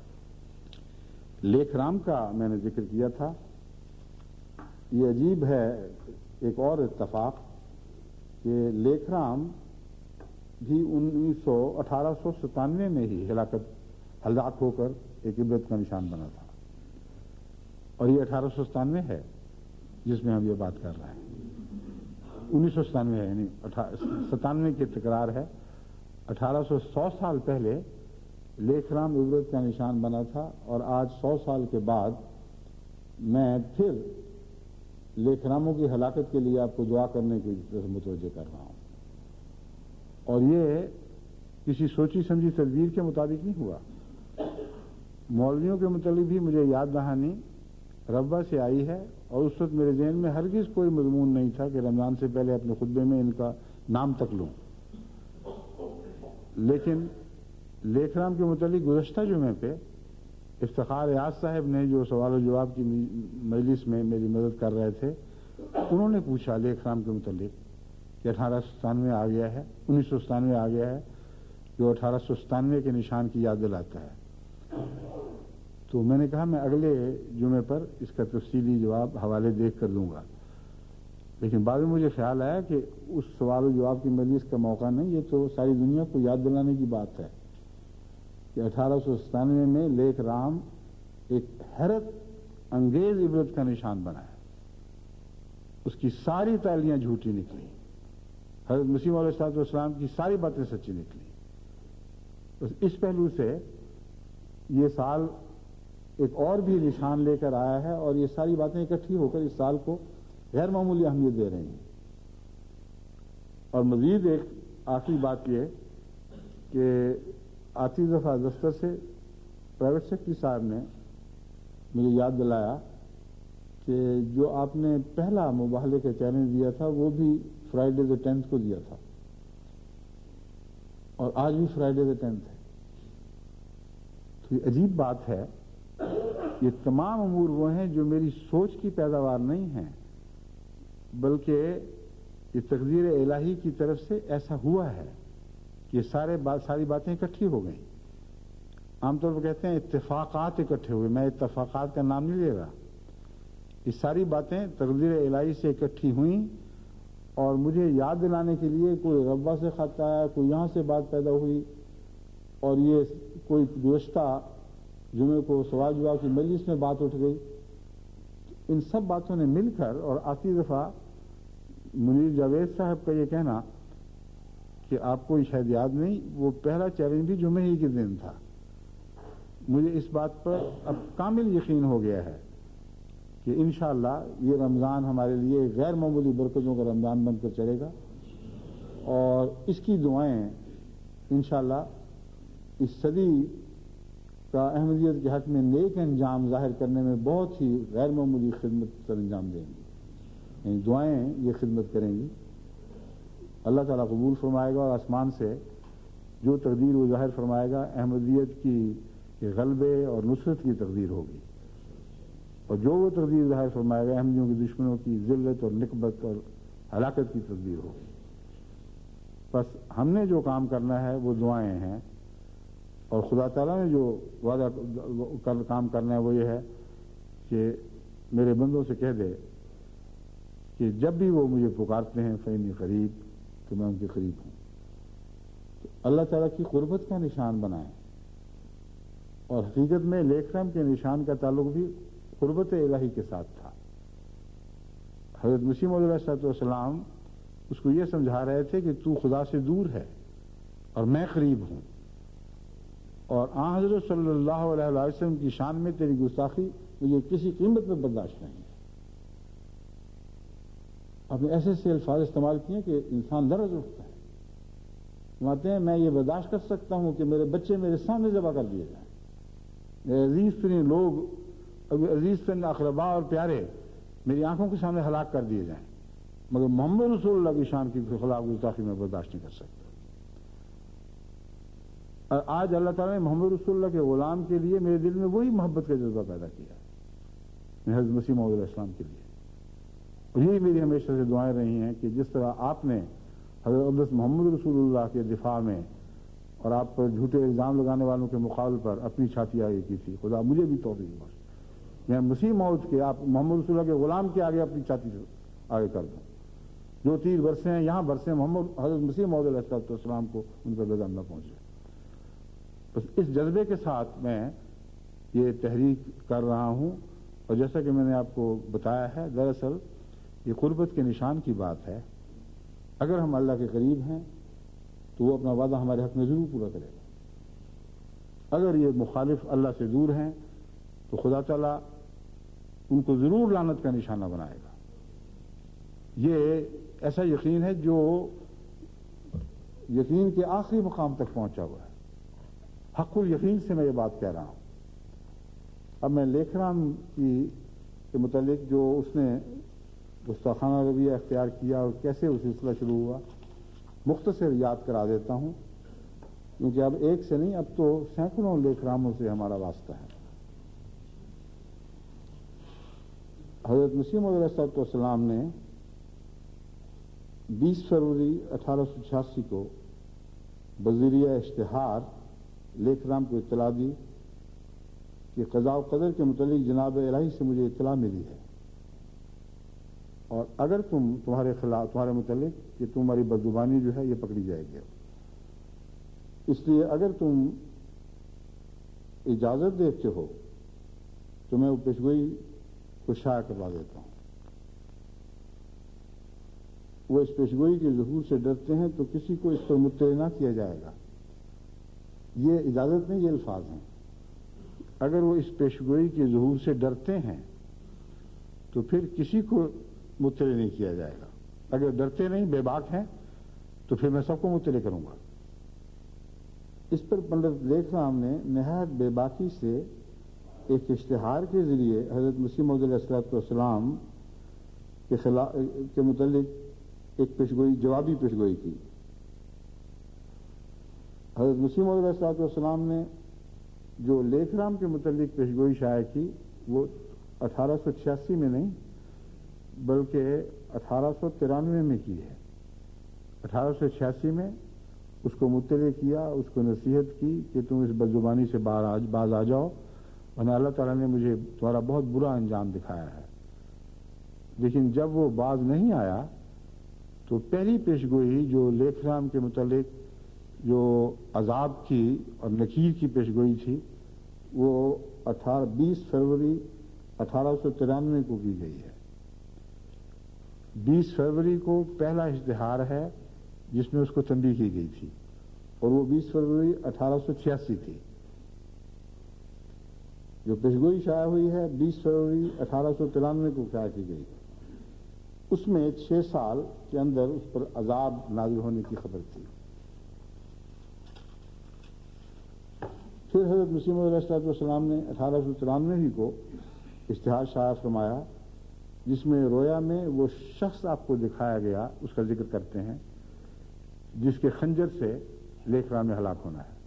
لیخ رام کا میں نے ذکر کیا تھا۔ یہ عجیب ہے ایک اور اتفاق کہ لیخ رام بھی انیس سو اٹھارہ سو ستانوے میں ہی ہلاکت ہلاک ہو کر ایک عبرت کا نشان بنا تھا، اور یہ اٹھارہ سو ستانوے ہے جس میں ہم یہ بات کر رہے ہیں۔ انیس سو ستانوے ہے، یعنی ستانوے کی تکرار ہے۔ اٹھارہ سو سو سال پہلے لیخ رام عبرت کا نشان بنا تھا، اور آج سو سال کے بعد میں پھر لیخ راموں کی ہلاکت کے لیے آپ کو دعا کرنے کی طرف متوجہ کر رہا ہوں۔ اور یہ کسی سوچی سمجھی تدبیر کے مطابق نہیں ہوا. مولویوں کے متعلق بھی مجھے یاد دہانی ربا سے آئی ہے، اور اس وقت میرے ذہن میں ہرگز کوئی مضمون نہیں تھا کہ رمضان سے پہلے اپنے خطبے میں ان کا نام تک لوں. لیکن لیکھرام کے متعلق گزشتہ جمعے پہ افتخار ریاض صاحب نے جو سوال و جواب کی مجلس میں میری مدد کر رہے تھے، انہوں نے پوچھا لیکھرام کے متعلق کہ اٹھارہ سو ستانوے آ گیا ہے، انیس سو ستانوے آ گیا ہے، جو اٹھارہ سو ستانوے کے نشان کی یاد دلاتا ہے. تو میں نے کہا میں اگلے جمعے پر اس کا تفصیلی جواب حوالے دیکھ کر دوں گا. لیکن بعد میں مجھے خیال آیا کہ اس سوال و جواب کی مجلس کا موقع نہیں، یہ تو ساری دنیا کو یاد دلانے کی بات ہے کہ اٹھارہ سو ستانوے میں لیک رام ایک حیرت انگیز عبرت کا نشان بنا ہے. اس کی ساری تعلیاں جھوٹی نکلی، حضرت مسیح علیہ الصلوۃ والسلام کی ساری باتیں سچی نکلی. بس اس پہلو سے یہ سال ایک اور بھی نشان لے کر آیا ہے، اور یہ ساری باتیں اکٹھی ہو کر اس سال کو غیر معمولی اہمیت دے رہی ہیں. اور مزید ایک آخری بات یہ کہ آتی دفعہ دفتر سے پرائیویٹ سیکرٹری صاحب نے مجھے یاد دلایا کہ جو آپ نے پہلا مباہلے کا چیلنج دیا تھا وہ بھی فرائیڈے دا ٹینتھ کو دیا تھا، اور آج بھی فرائیڈے دا ٹینتھ ہے. تو یہ عجیب بات ہے. یہ تمام امور وہ ہیں جو میری سوچ کی پیداوار نہیں ہیں، بلکہ یہ تقدیر الہی کی طرف سے ایسا ہوا ہے کہ یہ سارے بات ساری باتیں اکٹھی ہو گئیں. عام طور پر کہتے ہیں اتفاقات اکٹھے ہوئے، میں اتفاقات کا نام نہیں لے رہا. یہ ساری باتیں تقدیر الہی سے اکٹھی ہوئیں، اور مجھے یاد دلانے کے لیے کوئی ربا سے خط آیا، کوئی یہاں سے بات پیدا ہوئی، اور یہ کوئی گزشتہ جمعے کو سوال جواب کی مجلس میں بات اٹھ گئی. ان سب باتوں نے مل کر، اور آخری دفعہ منیر جاوید صاحب کا یہ کہنا کہ آپ کو شاید یاد نہیں، وہ پہلا چیلنج بھی جمعے ہی کے دن تھا. مجھے اس بات پر اب کامل یقین ہو گیا ہے کہ انشاءاللہ یہ رمضان ہمارے لیے غیر معمولی برکتوں کا رمضان بن کر چلے گا، اور اس کی دعائیں انشاءاللہ اس صدی کا احمدیت کے حق میں نیک انجام ظاہر کرنے میں بہت ہی غیر معمولی خدمت سر انجام دیں گی. یعنی دعائیں یہ خدمت کریں گی. اللہ تعالیٰ قبول فرمائے گا، اور آسمان سے جو تقدیر وہ ظاہر فرمائے گا احمدیت کی غلبے اور نصرت کی تقدیر ہوگی، اور جو وہ تقدیر ظاہر فرمائے گا احمدیوں کے دشمنوں کی ذلت اور نکبت اور ہلاکت کی تقدیر ہوگی. بس ہم نے جو کام کرنا ہے وہ دعائیں ہیں، اور خدا تعالیٰ نے جو وعدہ کام کرنا ہے وہ یہ ہے کہ میرے بندوں سے کہہ دے کہ جب بھی وہ مجھے پکارتے ہیں فإنی قریب، تو میں ان کے قریب ہوں. تو اللہ تعالیٰ کی قربت کا نشان بنائیں. اور حقیقت میں لیکرم کے نشان کا تعلق بھی قربت الہی کے ساتھ تھا. حضرت مسیح موعود علیہ السلام اس کو یہ سمجھا رہے تھے کہ تو خدا سے دور ہے اور میں قریب ہوں، اور آن حضرت صلی اللہ علیہ وسلم کی شان میں تیری گستاخی مجھے کسی قیمت میں برداشت نہیں ہے. آپ نے ایسے ایسے الفاظ استعمال کیے کہ انسان لرز اٹھتا ہے. فرماتے ہیں میں یہ برداشت کر سکتا ہوں کہ میرے بچے میرے سامنے ذبح کر دیے جائیں، میرے عزیز ترین لوگ، عزیز ترین اقربا اور پیارے میری آنکھوں کے سامنے ہلاک کر دیے جائیں، مگر محمد رسول اللہ کی شان کی خلاف گستاخی میں برداشت نہیں کر سکتا. اور آج اللہ تعالیٰ نے محمد رسول اللہ کے غلام کے لیے میرے دل میں وہی محبت کا جذبہ پیدا کیا حضرت مسیح موعود علیہ السلام کے لیے. اور یہی میری ہمیشہ سے دعائیں رہی ہیں کہ جس طرح آپ نے حضرت محمد رسول اللہ کے دفاع میں اور آپ پر جھوٹے الزام لگانے والوں کے مقابل پر اپنی چھاتی آگے کی تھی، خدا مجھے بھی توفیق بخش میں مسیح موعود کے، آپ محمد رسول اللہ کے غلام کے آگے اپنی چھاتی آگے کر دوں. جو تیر برسے ہیں یہاں برسے محمد حضرت مسیح موعود علیہ السلام کو ان کا پیغام نہ پہنچے. بس اس جذبے کے ساتھ میں یہ تحریک کر رہا ہوں. اور جیسا کہ میں نے آپ کو بتایا ہے، دراصل یہ قربت کے نشان کی بات ہے. اگر ہم اللہ کے قریب ہیں تو وہ اپنا وعدہ ہمارے حق میں ضرور پورا کرے گا. اگر یہ مخالف اللہ سے دور ہیں تو خدا تعالیٰ ان کو ضرور لعنت کا نشانہ بنائے گا. یہ ایسا یقین ہے جو یقین کے آخری مقام تک پہنچا ہوا ہے. حق الیقین سے میں یہ بات کہہ رہا ہوں. اب میں لیکھرام کی کے متعلق جو اس نے گستاخانہ رویہ اختیار کیا اور کیسے وہ سلسلہ شروع ہوا مختصر یاد کرا دیتا ہوں، کیونکہ اب ایک سے نہیں، اب تو سینکڑوں لیکھراموں سے ہمارا واسطہ ہے. حضرت مسیح موعود علیہ السلام نے بیس فروری اٹھارہ سو چھیاسی کو بذریعہ اشتہار لیکھرام کو اطلاع دی کہ قضاء و قدر کے متعلق جناب الہی سے مجھے اطلاع ملی ہے، اور اگر تم تمہارے خلاف تمہارے متعلق کہ تمہاری بدزبانی جو ہے یہ پکڑی جائے گی. اس لیے اگر تم اجازت دیتے ہو تو میں وہ پیشگوئی کو شائع کروا دیتا ہوں. وہ اس پیشگوئی کے ظہور سے ڈرتے ہیں تو کسی کو اس پر مطلع نہ کیا جائے گا. یہ اجازت نہیں، یہ الفاظ ہیں. اگر وہ اس پیشگوئی کے ظہور سے ڈرتے ہیں تو پھر کسی کو مطلع نہیں کیا جائے گا. اگر ڈرتے نہیں، بے باک ہیں، تو پھر میں سب کو مطلع کروں گا. اس پر پنڈت لیکھرام نے نہایت بے باکی سے ایک اشتہار کے ذریعے حضرت مسیح موعود علیہ السلام کے خلاف کے متعلق ایک پیشگوئی جوابی پیشگوئی کی. حضرت مسیح موعود علیہ السلام نے جو لیکھرام کے متعلق پیشگوئی شائع کی وہ اٹھارہ سو چھیاسی میں نہیں بلکہ اٹھارہ سو ترانوے میں کی ہے. اٹھارہ سو چھیاسی میں اس کو مطلع کیا، اس کو نصیحت کی کہ تم اس بدزبانی سے باہر باز آ جاؤ، ورنہ اللہ تعالیٰ نے مجھے تمہارا بہت برا انجام دکھایا ہے. لیکن جب وہ باز نہیں آیا تو پہلی پیشگوئی جو لیکھرام کے متعلق جو عذاب کی اور نکیر کی پیشگوئی تھی وہ اٹھارہ بیس فروری اٹھارہ سو ترانوے کو کی گئی ہے. بیس فروری کو پہلا اشتہار ہے جس میں اس کو تنبیہ کی گئی تھی، اور وہ بیس فروری اٹھارہ سو چھیاسی تھی. جو پیشگوئی شائع ہوئی ہے بیس فروری اٹھارہ سو ترانوے کو شائع کی گئی. اس میں چھ سال کے اندر اس پر عذاب نازل ہونے کی خبر تھی. پھر حضرت مسیح موعود علیہ السلام نے اٹھارہ سو ترانوے ہی کو اشتہار شائع فرمایا جس میں رویا میں وہ شخص آپ کو دکھایا گیا، اس کا ذکر کرتے ہیں جس کے خنجر سے لیکھرام میں ہلاک ہونا ہے.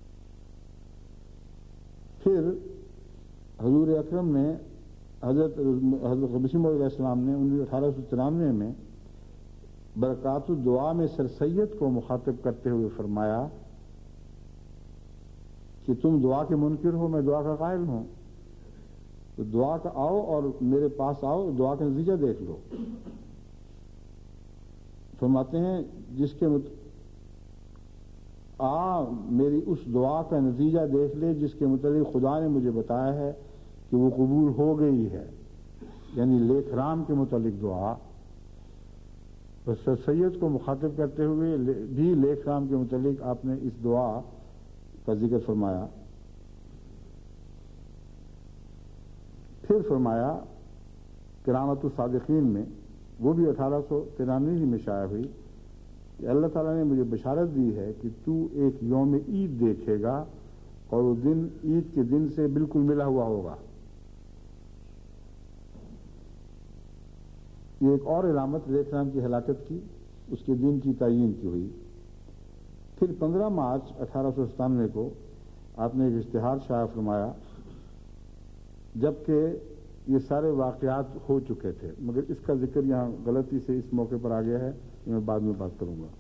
پھر حضور اکرم نے حضرت حضرت مسیح موعود علیہ السلام نے اٹھارہ سو ترانوے میں برکات الدعا میں سر سید کو مخاطب کرتے ہوئے فرمایا کہ تم دعا کے منکر ہو، میں دعا کا قائل ہوں، تو دعا کا آؤ اور میرے پاس آؤ، دعا کا نتیجہ دیکھ لو. فرماتے ہیں جس کے مت... آ میری اس دعا کا نتیجہ دیکھ لے جس کے متعلق خدا نے مجھے بتایا ہے کہ وہ قبول ہو گئی ہے، یعنی لیکھرام کے متعلق دعا. سر سید کو مخاطب کرتے ہوئے بھی لیکھرام کے متعلق آپ نے اس دعا کا ذکر فرمایا. پھر فرمایا کرامت الصادقین میں، وہ بھی اٹھارہ سو ترانوے ہی میں شائع ہوئی، کہ اللہ تعالیٰ نے مجھے بشارت دی ہے کہ تو ایک یوم عید دیکھے گا اور وہ دن عید کے دن سے بالکل ملا ہوا ہوگا. یہ ایک اور علامت لیکھرام کی ہلاکت کی، اس کے دن کی تعین کی ہوئی. پھر پندرہ مارچ اٹھارہ سو ستانوے کو آپ نے ایک اشتہار شائع فرمایا، جبکہ یہ سارے واقعات ہو چکے تھے، مگر اس کا ذکر یہاں غلطی سے اس موقع پر آ گیا ہے، میں بعد میں بات کروں گا.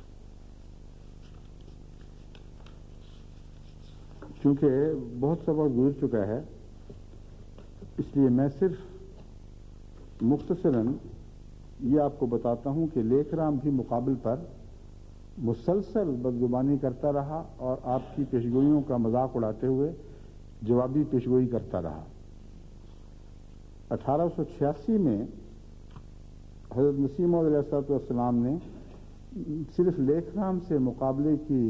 چونکہ بہت سا وقت گزر چکا ہے اس لیے میں صرف مختصراً یہ آپ کو بتاتا ہوں کہ لیکھرام بھی مقابل پر مسلسل بدزبانی کرتا رہا اور آپ کی پیشگوئیوں کا مذاق اڑاتے ہوئے جوابی پیشگوئی کرتا رہا. اٹھارہ سو چھیاسی میں حضرت مسیح موعود علیہ السلام نے صرف لیکھرام سے مقابلے کی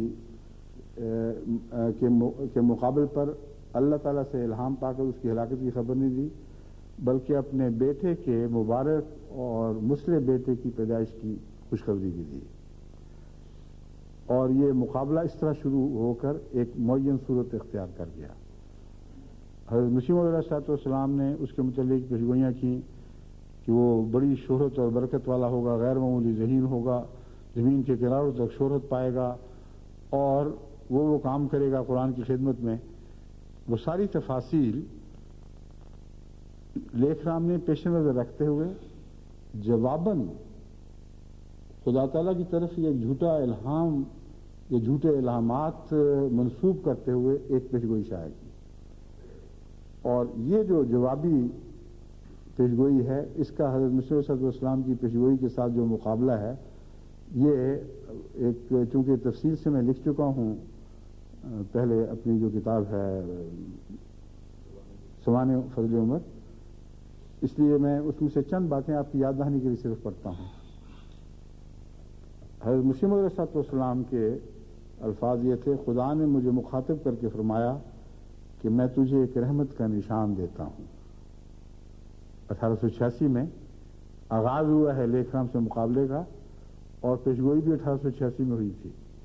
کے مقابل پر اللہ تعالیٰ سے الہام پا کر اس کی ہلاکت کی خبر نہیں دی، بلکہ اپنے بیٹے کے مبارک اور مسلح بیٹے کی پیدائش کی خوشخبری بھی دی. اور یہ مقابلہ اس طرح شروع ہو کر ایک معین صورت اختیار کر گیا۔ حضرت مسیح موعود علیہ السلام نے اس کے متعلق پیشگوئیاں کیں کہ وہ بڑی شہرت اور برکت والا ہوگا، غیر معمولی ذہین ہوگا، زمین کے کناروں تک شہرت پائے گا، اور وہ وہ کام کرے گا قرآن کی خدمت میں۔ وہ ساری تفاصیل لیکھ رام نے پیش نظر رکھتے ہوئے جواباً خدا تعالیٰ کی طرف یہ جھوٹا الہام، یہ جھوٹے الہامات منسوب کرتے ہوئے ایک پیشگوئی شائع کی، اور یہ جو جوابی پیشگوئی ہے اس کا حضرت مسیح علیہ السلام کی پیشگوئی کے ساتھ جو مقابلہ ہے، یہ ایک چونکہ تفصیل سے میں لکھ چکا ہوں پہلے اپنی جو کتاب ہے سوانح فضل عمر، اس لیے میں اس میں سے چند باتیں آپ کی یاد دہانی کے لیے صرف پڑھتا ہوں۔ حضرت مسیح موعود علیہ السلام کے الفاظ یہ تھے، خدا نے مجھے مخاطب کر کے فرمایا کہ میں تجھے ایک رحمت کا نشان دیتا ہوں۔ اٹھارہ سو چھیاسی میں آغاز ہوا ہے لیکھ رام سے مقابلے کا، اور پیشگوئی بھی اٹھارہ سو چھیاسی میں ہوئی تھی۔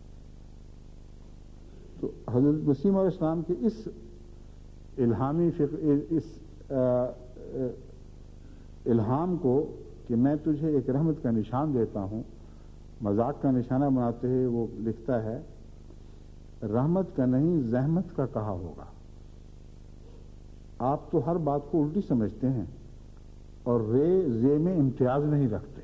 تو حضرت مسیح موعود علیہ السلام کے اس الہامی اس الہام کو کہ میں تجھے ایک رحمت کا نشان دیتا ہوں، مذاق کا نشانہ بناتے ہوئے وہ لکھتا ہے، رحمت کا نہیں زحمت کا کہا ہوگا۔ آپ تو ہر بات کو الٹی سمجھتے ہیں اور رے زے میں امتیاز نہیں رکھتے۔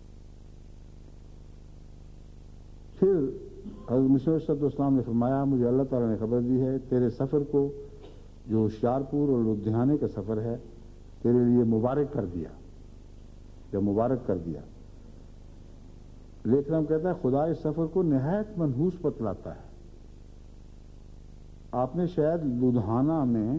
پھر حضرت مسیح علیہ السلام نے فرمایا، مجھے اللہ تعالیٰ نے خبر دی ہے تیرے سفر کو جو ہوشیارپور اور لدھیانے کا سفر ہے تیرے لیے مبارک کر دیا یا مبارک کر دیا۔ لیکن ہم کہتا ہے خدا اس سفر کو نہایت منحوس بتلاتا ہے۔ آپ نے شاید لدھیانہ میں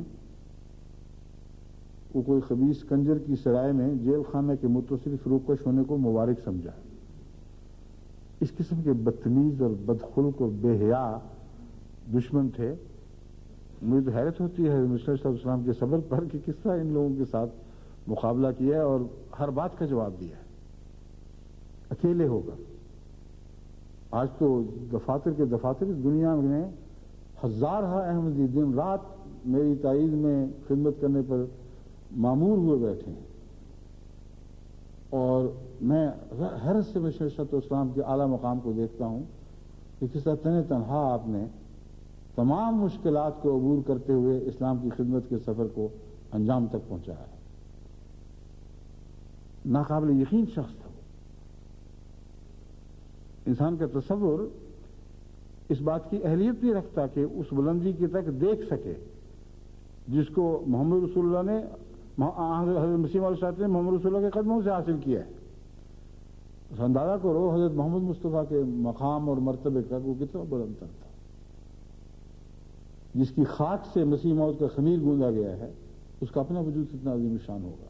وہ کوئی خبیث کنجر کی سرائے میں جیل خانہ کے متصل فروکش ہونے کو مبارک سمجھا۔ اس قسم کے بدتمیز اور بدخلق اور بے حیا دشمن تھے۔ مجھے تو حیرت ہوتی ہے حضرت مسیح علیہ السلام کے صبر پر کہ کس طرح ان لوگوں کے ساتھ مقابلہ کیا ہے اور ہر بات کا جواب دیا ہے اکیلے ہو کر۔ آج تو دفاتر کے دفاتر اس دنیا میں ہزارہ احمدی دن رات میری تائید میں خدمت کرنے پر معمور ہوئے بیٹھے ہیں، اور میں حیرت سے مسیح علیہ السلام کے اعلیٰ مقام کو دیکھتا ہوں کہ کس طرح تن تنہا آپ نے تمام مشکلات کو عبور کرتے ہوئے اسلام کی خدمت کے سفر کو انجام تک پہنچایا ہے۔ ناقابل یقین شخص تھا وہ۔ انسان کا تصور اس بات کی اہلیت نہیں رکھتا کہ اس بلندی کی تک دیکھ سکے جس کو محمد رسول اللہ نے حضرت مسیح علیہ السلام نے محمد رسول اللہ کے قدموں سے حاصل کیا ہے۔ اس اندازہ کرو حضرت محمد مصطفیٰ کے مقام اور مرتبے کا وہ کتنا بلند تر تھا، جس کی خاک سے مسیح موت کا خمیر گوندا گیا ہے، اس کا اپنا وجود کتنا عظیم شان ہوگا۔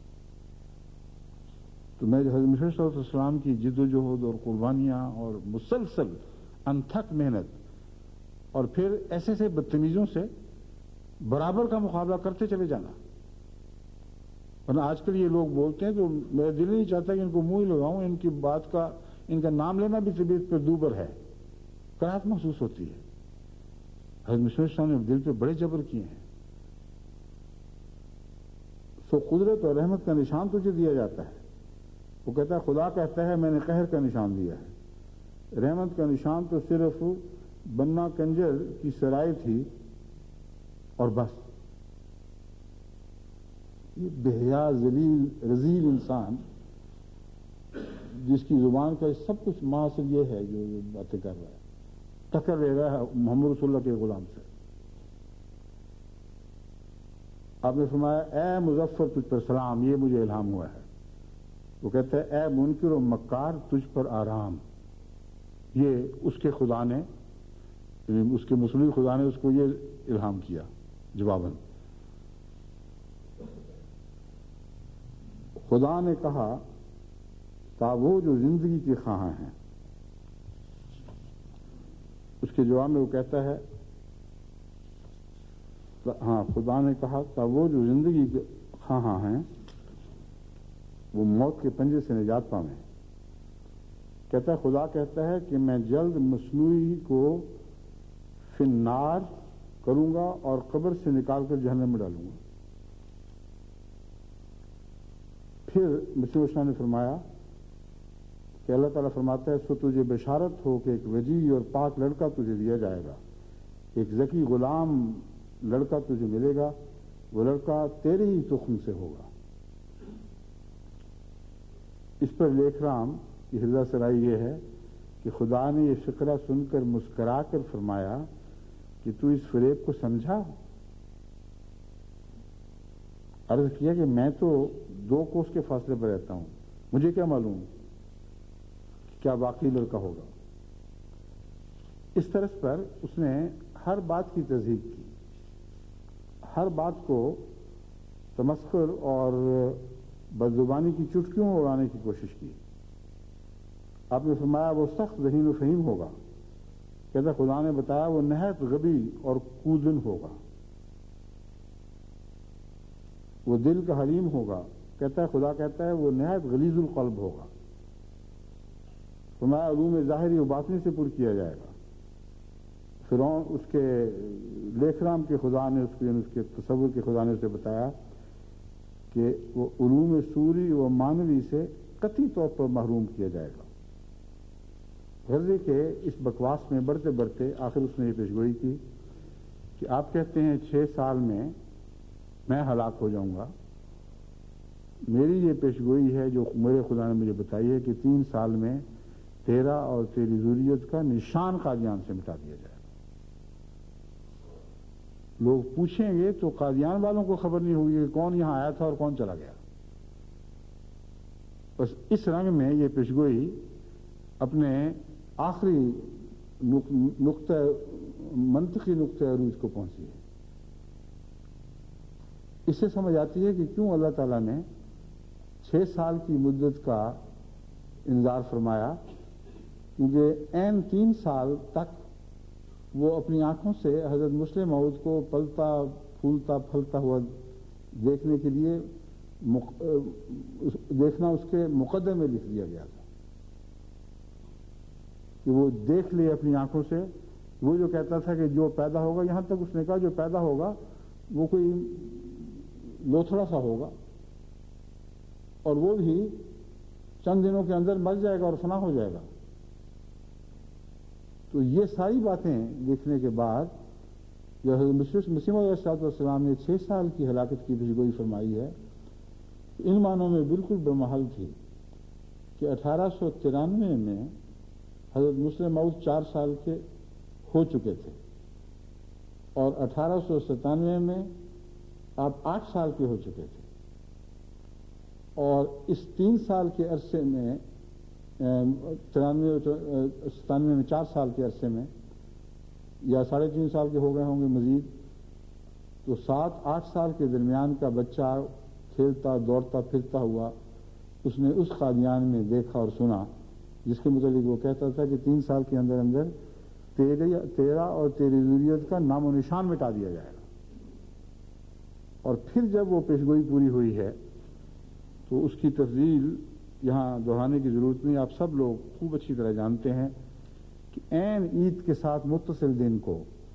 تو میں حضرت مسیح صلی اللہ علیہ وسلم کی جد و جہد اور قربانیاں اور مسلسل انتھک محنت اور پھر ایسے ایسے بدتمیزوں سے برابر کا مقابلہ کرتے چلے جانا، ورنہ آج کل یہ لوگ بولتے ہیں تو میرا دل نہیں چاہتا کہ ان کو منہ ہی لگاؤں، ان کی بات کا ان کا نام لینا بھی طبیعت پر دوبر ہے، کراہت محسوس ہوتی ہے۔ حضرت مسیح صلی اللہ علیہ وسلم نے دل پہ بڑے جبر کیے ہیں۔ سو قدرت اور رحمت کا نشان تجھے دیا جاتا ہے۔ وہ کہتا ہے خدا کہتا ہے میں نے قہر کا نشان دیا ہے، رحمت کا نشان تو صرف بننا کنجر کی سرائے تھی اور بس۔ یہ بے حیا ذلیل رذیل انسان جس کی زبان کا سب کچھ ماحصل یہ ہے جو یہ باتیں کر رہا ہے، ٹکر لے رہا ہے محمد رسول اللہ کے غلام سے۔ آپ نے فرمایا اے مظفر تجھ پر سلام، یہ مجھے الہام ہوا ہے۔ وہ کہتا ہے اے منکر و مکار تجھ پر آرام، یہ اس کے خدا نے، اس کے مسلم خدا نے اس کو یہ الہام کیا جواباً۔ خدا نے کہا تا وہ جو زندگی کے خواہاں ہیں، اس کے جواب میں وہ کہتا ہے ہاں خدا نے کہا تا وہ جو زندگی کے خواہاں ہیں وہ موت کے پنجے سے نجات پاویں، کہتا ہے خدا کہتا ہے کہ میں جلد مصنوعی کو فی النار کروں گا اور قبر سے نکال کر جہنم میں ڈالوں گا. پھر مسیح اسلام نے فرمایا کہ اللہ تعالیٰ فرماتا ہے سو تجھے بشارت ہو کہ ایک وجیح اور پاک لڑکا تجھے دیا جائے گا، ایک ذکی غلام لڑکا تجھے ملے گا، وہ لڑکا تیرے ہی تخم سے ہوگا. اس پر لیکھ رام کی ہلا سرائی یہ ہے کہ خدا نے یہ فقرہ سن کر مسکرا کر فرمایا کہ تو اس فریب کو سمجھا. عرض کیا کہ میں تو دو کوس کے فاصلے پر رہتا ہوں، مجھے کیا معلوم کیا واقعی لڑکا ہوگا. اس طرز پر اس نے ہر بات کی تصدیق کی، ہر بات کو تمسخر اور بدزبانی کی چٹکیوں اڑانے کی کوشش کی. آپ نے فرمایا وہ سخت ذہین و فہیم ہوگا. کہتا خدا نے بتایا وہ نہایت غبی اور کودن ہوگا. وہ دل کا حلیم ہوگا. کہتا ہے خدا کہتا ہے وہ نہایت غلیظ القلب ہوگا. فرمایا علوم ظاہری و باطنی سے پر کیا جائے گا. فرعون اس کے لیکھ رام کے خدا نے اس کے اس کے تصور کے خدا نے اسے بتایا کہ وہ علوم سوری و مانوی سے قطعی طور پر محروم کیا جائے گا. غرضے کے اس بکواس میں بڑھتے بڑھتے آخر اس نے یہ پیشگوئی کی کہ آپ کہتے ہیں چھ سال میں میں ہلاک ہو جاؤں گا. میری یہ پیشگوئی ہے جو میرے خدا نے مجھے بتائی ہے کہ تین سال میں تیرا اور تیری ذریت کا نشان قادیان سے مٹا دیا جائے گا. لوگ پوچھیں گے تو قادیان والوں کو خبر نہیں ہوگی کہ کون یہاں آیا تھا اور کون چلا گیا. بس اس رنگ میں یہ پیشگوئی اپنے آخری نقطہ منطقی نقطہ عروج کو پہنچی ہے. اس سے سمجھ آتی ہے کہ کیوں اللہ تعالیٰ نے چھ سال کی مدت کا انذار فرمایا، کیونکہ عین تین سال تک وہ اپنی آنکھوں سے حضرت مسلم موعود کو پلتا پھولتا پھلتا ہوا دیکھنے کے لیے دیکھنا اس کے مقدمے میں لکھ دیا گیا تھا کہ وہ دیکھ لے اپنی آنکھوں سے. وہ جو کہتا تھا کہ جو پیدا ہوگا، یہاں تک اس نے کہا جو پیدا ہوگا وہ کوئی لوتھڑا سا ہوگا اور وہ بھی چند دنوں کے اندر مر جائے گا اور فنا ہو جائے گا. تو یہ ساری باتیں دیکھنے کے بعد جو حضرت مسیح علیہ السلام نے چھ سال کی ہلاکت کی پیشگوئی فرمائی ہے، ان معنوں میں بالکل برمحل تھی کہ اٹھارہ سو ترانوے میں حضرت مسلم موعود چار سال کے ہو چکے تھے اور اٹھارہ سو ستانوے میں آپ آٹھ سال کے ہو چکے تھے. اور اس تین سال کے عرصے میں ترانوے ستانوے میں چار سال کے عرصے میں یا ساڑھے تین سال کے ہو گئے ہوں گے مزید، تو سات آٹھ سال کے درمیان کا بچہ کھیلتا دوڑتا پھرتا ہوا اس نے اس قادیان میں دیکھا اور سنا جس کے متعلق وہ کہتا تھا کہ تین سال کے اندر اندر تیرا اور تیری ذریت کا نام و نشان مٹا دیا جائے گا. اور پھر جب وہ پیشگوئی پوری ہوئی ہے تو اس کی تفصیل یہاں دہرانے کی ضرورت نہیں. آپ سب لوگ خوب اچھی طرح جانتے ہیں کہ عین عید کے ساتھ متصل دن کو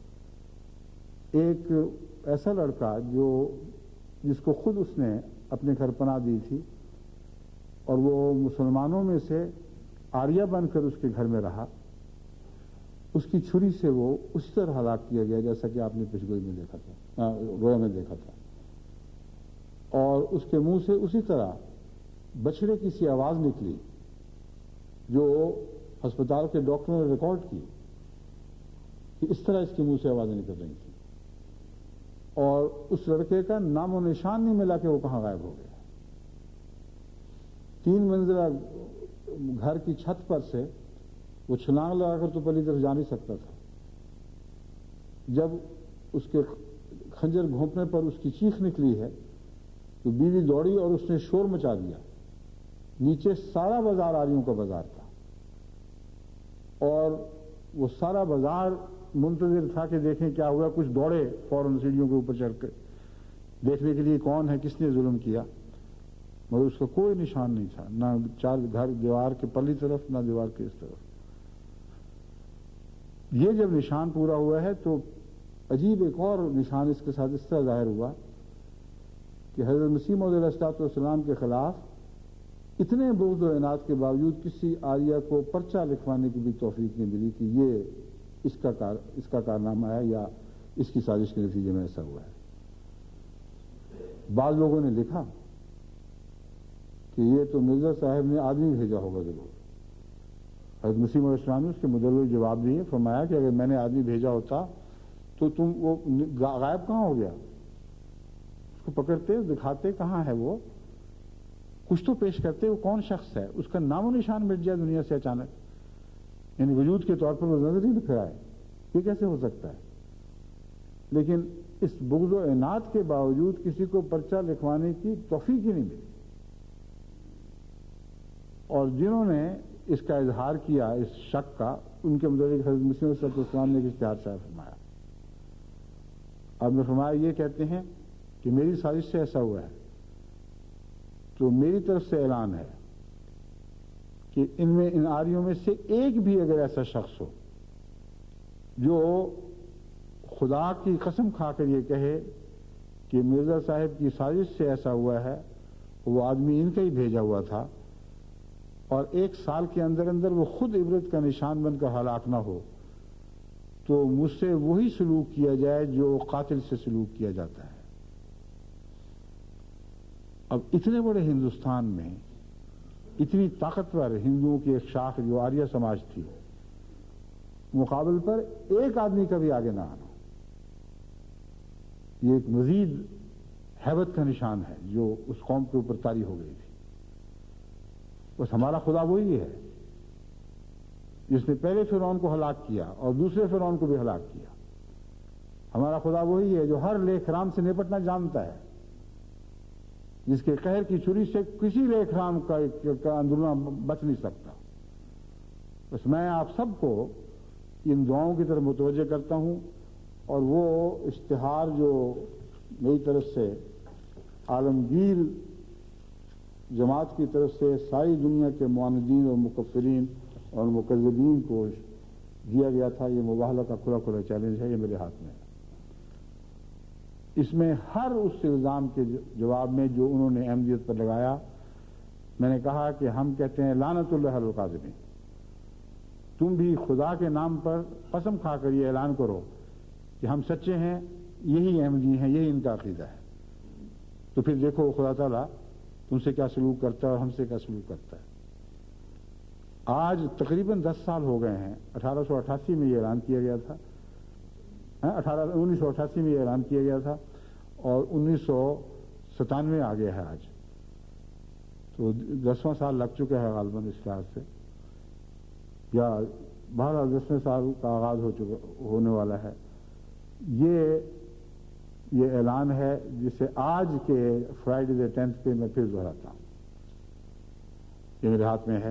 ایک ایسا لڑکا جو جس کو خود اس نے اپنے گھر پناہ دی تھی اور وہ مسلمانوں میں سے آریہ بن کر اس کے گھر میں رہا، اس کی چھری سے وہ اسی طرح ہلاک کیا گیا جیسا کہ آپ نے پیشگوئی میں دیکھا تھا، رویا میں دیکھا تھا. اور اس کے منہ سے اسی طرح بچڑے کی سی آواز نکلی جو ہسپتال کے ڈاکٹروں نے ریکارڈ کی کہ اس طرح اس کے منہ سے آوازیں نکل رہی تھیں. اور اس لڑکے کا نام و نشان نہیں ملا کہ وہ کہاں غائب ہو گیا. تین منزلہ گھر کی چھت پر سے وہ چھلانگ لگا کر تو پہلی طرف جا نہیں سکتا تھا. جب اس کے خنجر گھونپنے پر اس کی چیخ نکلی ہے تو بیوی دوڑی اور اس نے شور مچا دیا. نیچے سارا بازار آریوں کا بازار تھا اور وہ سارا بازار منتظر تھا کہ دیکھیں کیا ہوا. کچھ دوڑے فوراً سیڑھیوں کے اوپر چڑھ کر دیکھنے کے لیے کون ہے، کس نے ظلم کیا. مگر اس کا کوئی نشان نہیں تھا، نہ چار گھر دیوار کے پرلی طرف نہ دیوار کے اس طرف۔ یہ جب نشان پورا ہوا ہے تو عجیب ایک اور نشان اس کے ساتھ اس طرح ظاہر ہوا کہ حضرت مسیح موعود علیہ الصلوۃ والسلام کے خلاف اتنے بغض و عناد کے باوجود کسی آریہ کو پرچہ لکھوانے کی بھی توفیق نہیں ملی کہ یہ اس کا کار اس کا کارنامہ ہے یا اس کی سازش کے نتیجے میں ایسا ہوا ہے۔ بعض لوگوں نے لکھا کہ یہ تو مرزا صاحب نے آدمی بھیجا ہوگا ضرور۔ حضرت مسیح موعود علیہ السلام نے اس کے مدلل جواب دیے، فرمایا کہ اگر میں نے آدمی بھیجا ہوتا تو تم وہ غائب کہاں ہو گیا؟ اس کو پکڑتے دکھاتے کہاں ہے وہ، کچھ تو پیش کرتے وہ کون شخص ہے، اس کا نام و نشان مٹ جائے دنیا سے اچانک، یعنی وجود کے طور پر وہ نظر ہی نکل آئے، یہ کیسے ہو سکتا ہے؟ لیکن اس بغض و عناد کے باوجود کسی کو پرچہ لکھوانے کی توفیق ہی نہیں ملی، اور جنہوں نے اس کا اظہار کیا اس شک کا، ان کے متعلق حضرت مسیح علیہ السلام نے ایک اشتہار شائع فرمایا۔ اب نے فرمایا یہ کہتے ہیں کہ میری سازش سے ایسا ہوا ہے، تو میری طرف سے اعلان ہے کہ ان میں ان آریوں میں سے ایک بھی اگر ایسا شخص ہو جو خدا کی قسم کھا کر یہ کہے کہ مرزا صاحب کی سازش سے ایسا ہوا ہے، وہ آدمی ان کا ہی بھیجا ہوا تھا، اور ایک سال کے اندر اندر وہ خود عبرت کا نشان بن کر ہلاک نہ ہو، تو مجھ سے وہی سلوک کیا جائے جو قاتل سے سلوک کیا جاتا ہے۔ اب اتنے بڑے ہندوستان میں اتنی طاقتور ہندوؤں کی ایک شاخ جو آریہ سماج تھی، مقابل پر ایک آدمی کا بھی آگے نہ آنا، یہ ایک مزید ہیبت کا نشان ہے جو اس قوم کے اوپر طاری ہو گئی تھی۔ بس ہمارا خدا وہی ہے جس نے پہلے فرعون کو ہلاک کیا اور دوسرے فرعون کو بھی ہلاک کیا۔ ہمارا خدا وہی ہے جو ہر لیکھ رام سے نپٹنا جانتا ہے، جس کے قہر کی چھری سے کسی لیکھ رام کا اندرونہ بچ نہیں سکتا۔ بس میں آپ سب کو ان دعاؤں کی طرف متوجہ کرتا ہوں، اور وہ اشتہار جو میری طرف سے عالمگیر جماعت کی طرف سے ساری دنیا کے معاندین اور مکفرین اور مکذبین کو دیا گیا تھا، یہ مباہلہ کا کھلا کھلا چیلنج ہے، یہ میرے ہاتھ میں ہے۔ اس میں ہر اس الزام کے جواب میں جو انہوں نے احمدیت پر لگایا، میں نے کہا کہ ہم کہتے ہیں لعنت اللہ علی الکاذبین، تم بھی خدا کے نام پر قسم کھا کر یہ اعلان کرو کہ ہم سچے ہیں، یہی احمدی ہیں، یہی ان کا عقیدہ ہے، تو پھر دیکھو خدا تعالیٰ تم سے کیا سلوک کرتا ہے اور ہم سے کیا سلوک کرتا ہے۔ آج تقریباً دس سال ہو گئے ہیں، اٹھارہ سو اٹھاسی میں یہ اعلان کیا گیا تھا، اٹھارہ انیس سو اٹھاسی میں یہ اعلان کیا گیا تھا، اور انیس سو ستانوے آ گیا ہے آج، تو دسواں سال لگ چکا ہے غالباً اس لحاظ سے، یا بہرحال دسویں سال کا آغاز ہو چکا ہونے والا ہے۔ یہ یہ اعلان ہے جسے آج کے فرائیڈے دی ٹینتھ پہ میں پھر دہراتا ہوں، یہ میرے ہاتھ میں ہے،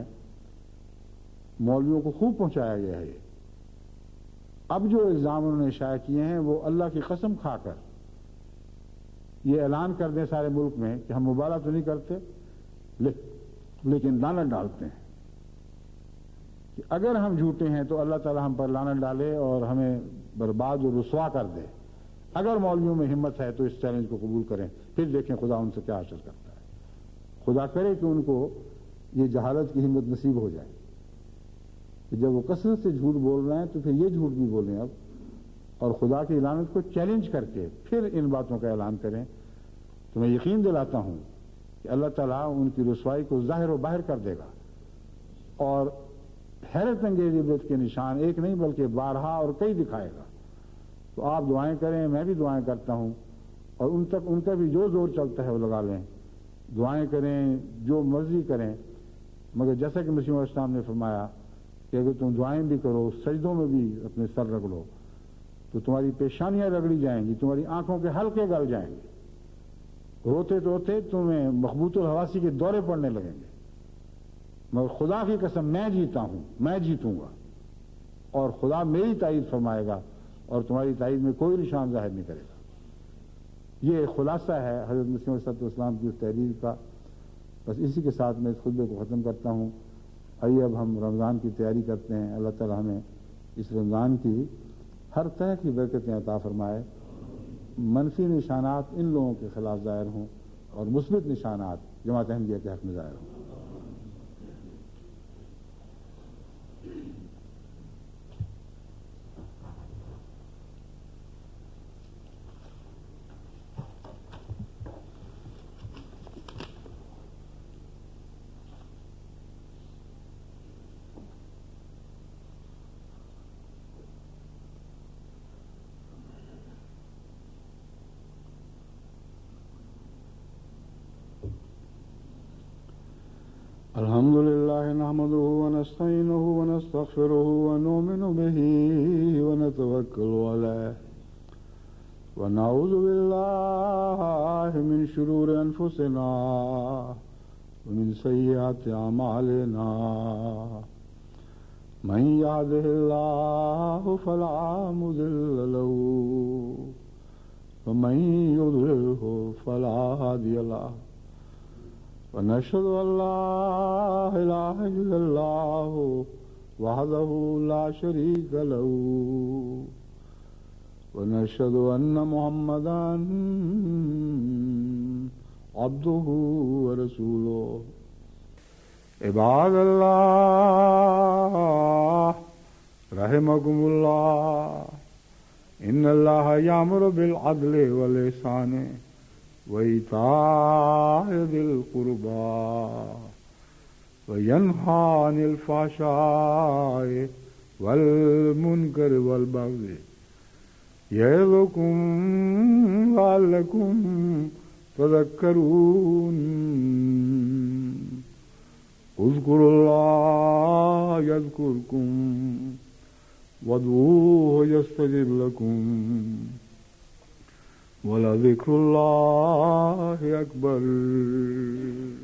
مولویوں کو خوب پہنچایا گیا ہے۔ یہ اب جو الزام انہوں نے شائع کیے ہیں وہ اللہ کی قسم کھا کر یہ اعلان کر دیں سارے ملک میں کہ ہم مبالغہ تو نہیں کرتے لیکن لعنت ڈالتے ہیں کہ اگر ہم جھوٹے ہیں تو اللہ تعالی ہم پر لعنت ڈالے اور ہمیں برباد و رسوا کر دے۔ اگر مولویوں میں ہمت ہے تو اس چیلنج کو قبول کریں، پھر دیکھیں خدا ان سے کیا حاصل کرتا ہے۔ خدا کرے کہ ان کو یہ جہالت کی ہمت نصیب ہو جائے کہ جب وہ کثرت سے جھوٹ بول رہے ہیں تو پھر یہ جھوٹ بھی بولیں اب، اور خدا کی لعنت کو چیلنج کر کے پھر ان باتوں کا اعلان کریں، تو میں یقین دلاتا ہوں کہ اللہ تعالیٰ ان کی رسوائی کو ظاہر و باہر کر دے گا، اور حیرت انگیز عبرت کے نشان ایک نہیں بلکہ بارہا اور کئی دکھائے گا۔ تو آپ دعائیں کریں، میں بھی دعائیں کرتا ہوں، اور ان تک ان کا بھی جو زور چلتا ہے وہ لگا لیں، دعائیں کریں، جو مرضی کریں، مگر جیسا کہ مسیح علیہ السلام نے فرمایا کہ اگر تم دعائیں بھی کرو، سجدوں میں بھی اپنے سر رگڑو، تو تمہاری پیشانیاں رگڑی جائیں گی، تمہاری آنکھوں کے حلقے گل جائیں گے، روتے روتے تمہیں مخبوط الحواسی کے دورے پڑنے لگیں گے، مگر خدا کی قسم میں جیتا ہوں، میں جیتوں گا، اور خدا میری تائید فرمائے گا اور تمہاری تائید میں کوئی نشان ظاہر نہیں کرے گا۔ یہ خلاصہ ہے حضرت مسیح علیہ السلام کی اس تحریر کا، بس اسی کے ساتھ میں اس خطبے کو ختم کرتا ہوں. آئیے اب ہم رمضان کی تیاری کرتے ہیں. اللہ تعالی ہمیں اس رمضان کی ہر طرح کی برکتیں عطا فرمائے. منفی نشانات ان لوگوں کے خلاف ظاہر ہوں اور مثبت نشانات جماعت احمدیہ کے حق میں ظاہر ہوں. الحمد لله نحمده ونستعينه ونستغفره ونؤمن به ونتوكل عليه ونعوذ بالله من شرور أنفسنا ومن سيئات أعمالنا من يهده الله فلا مضل له ومن يضلله فلا هادي له ونشهد أن لا إله إلا الله وحده لا شريك له ونشهد أن محمدا عبده ورسوله. عباد الله رحمكم الله إن الله يأمر بالعدل والإحسان وإيتاء ذي القربى وينهى عن الفحشاء والمنكر والبغي يعظكم لعلكم تذكرون. اذكروا الله يذكركم وادعوه يستجب لكم ولذكر الله أكبر.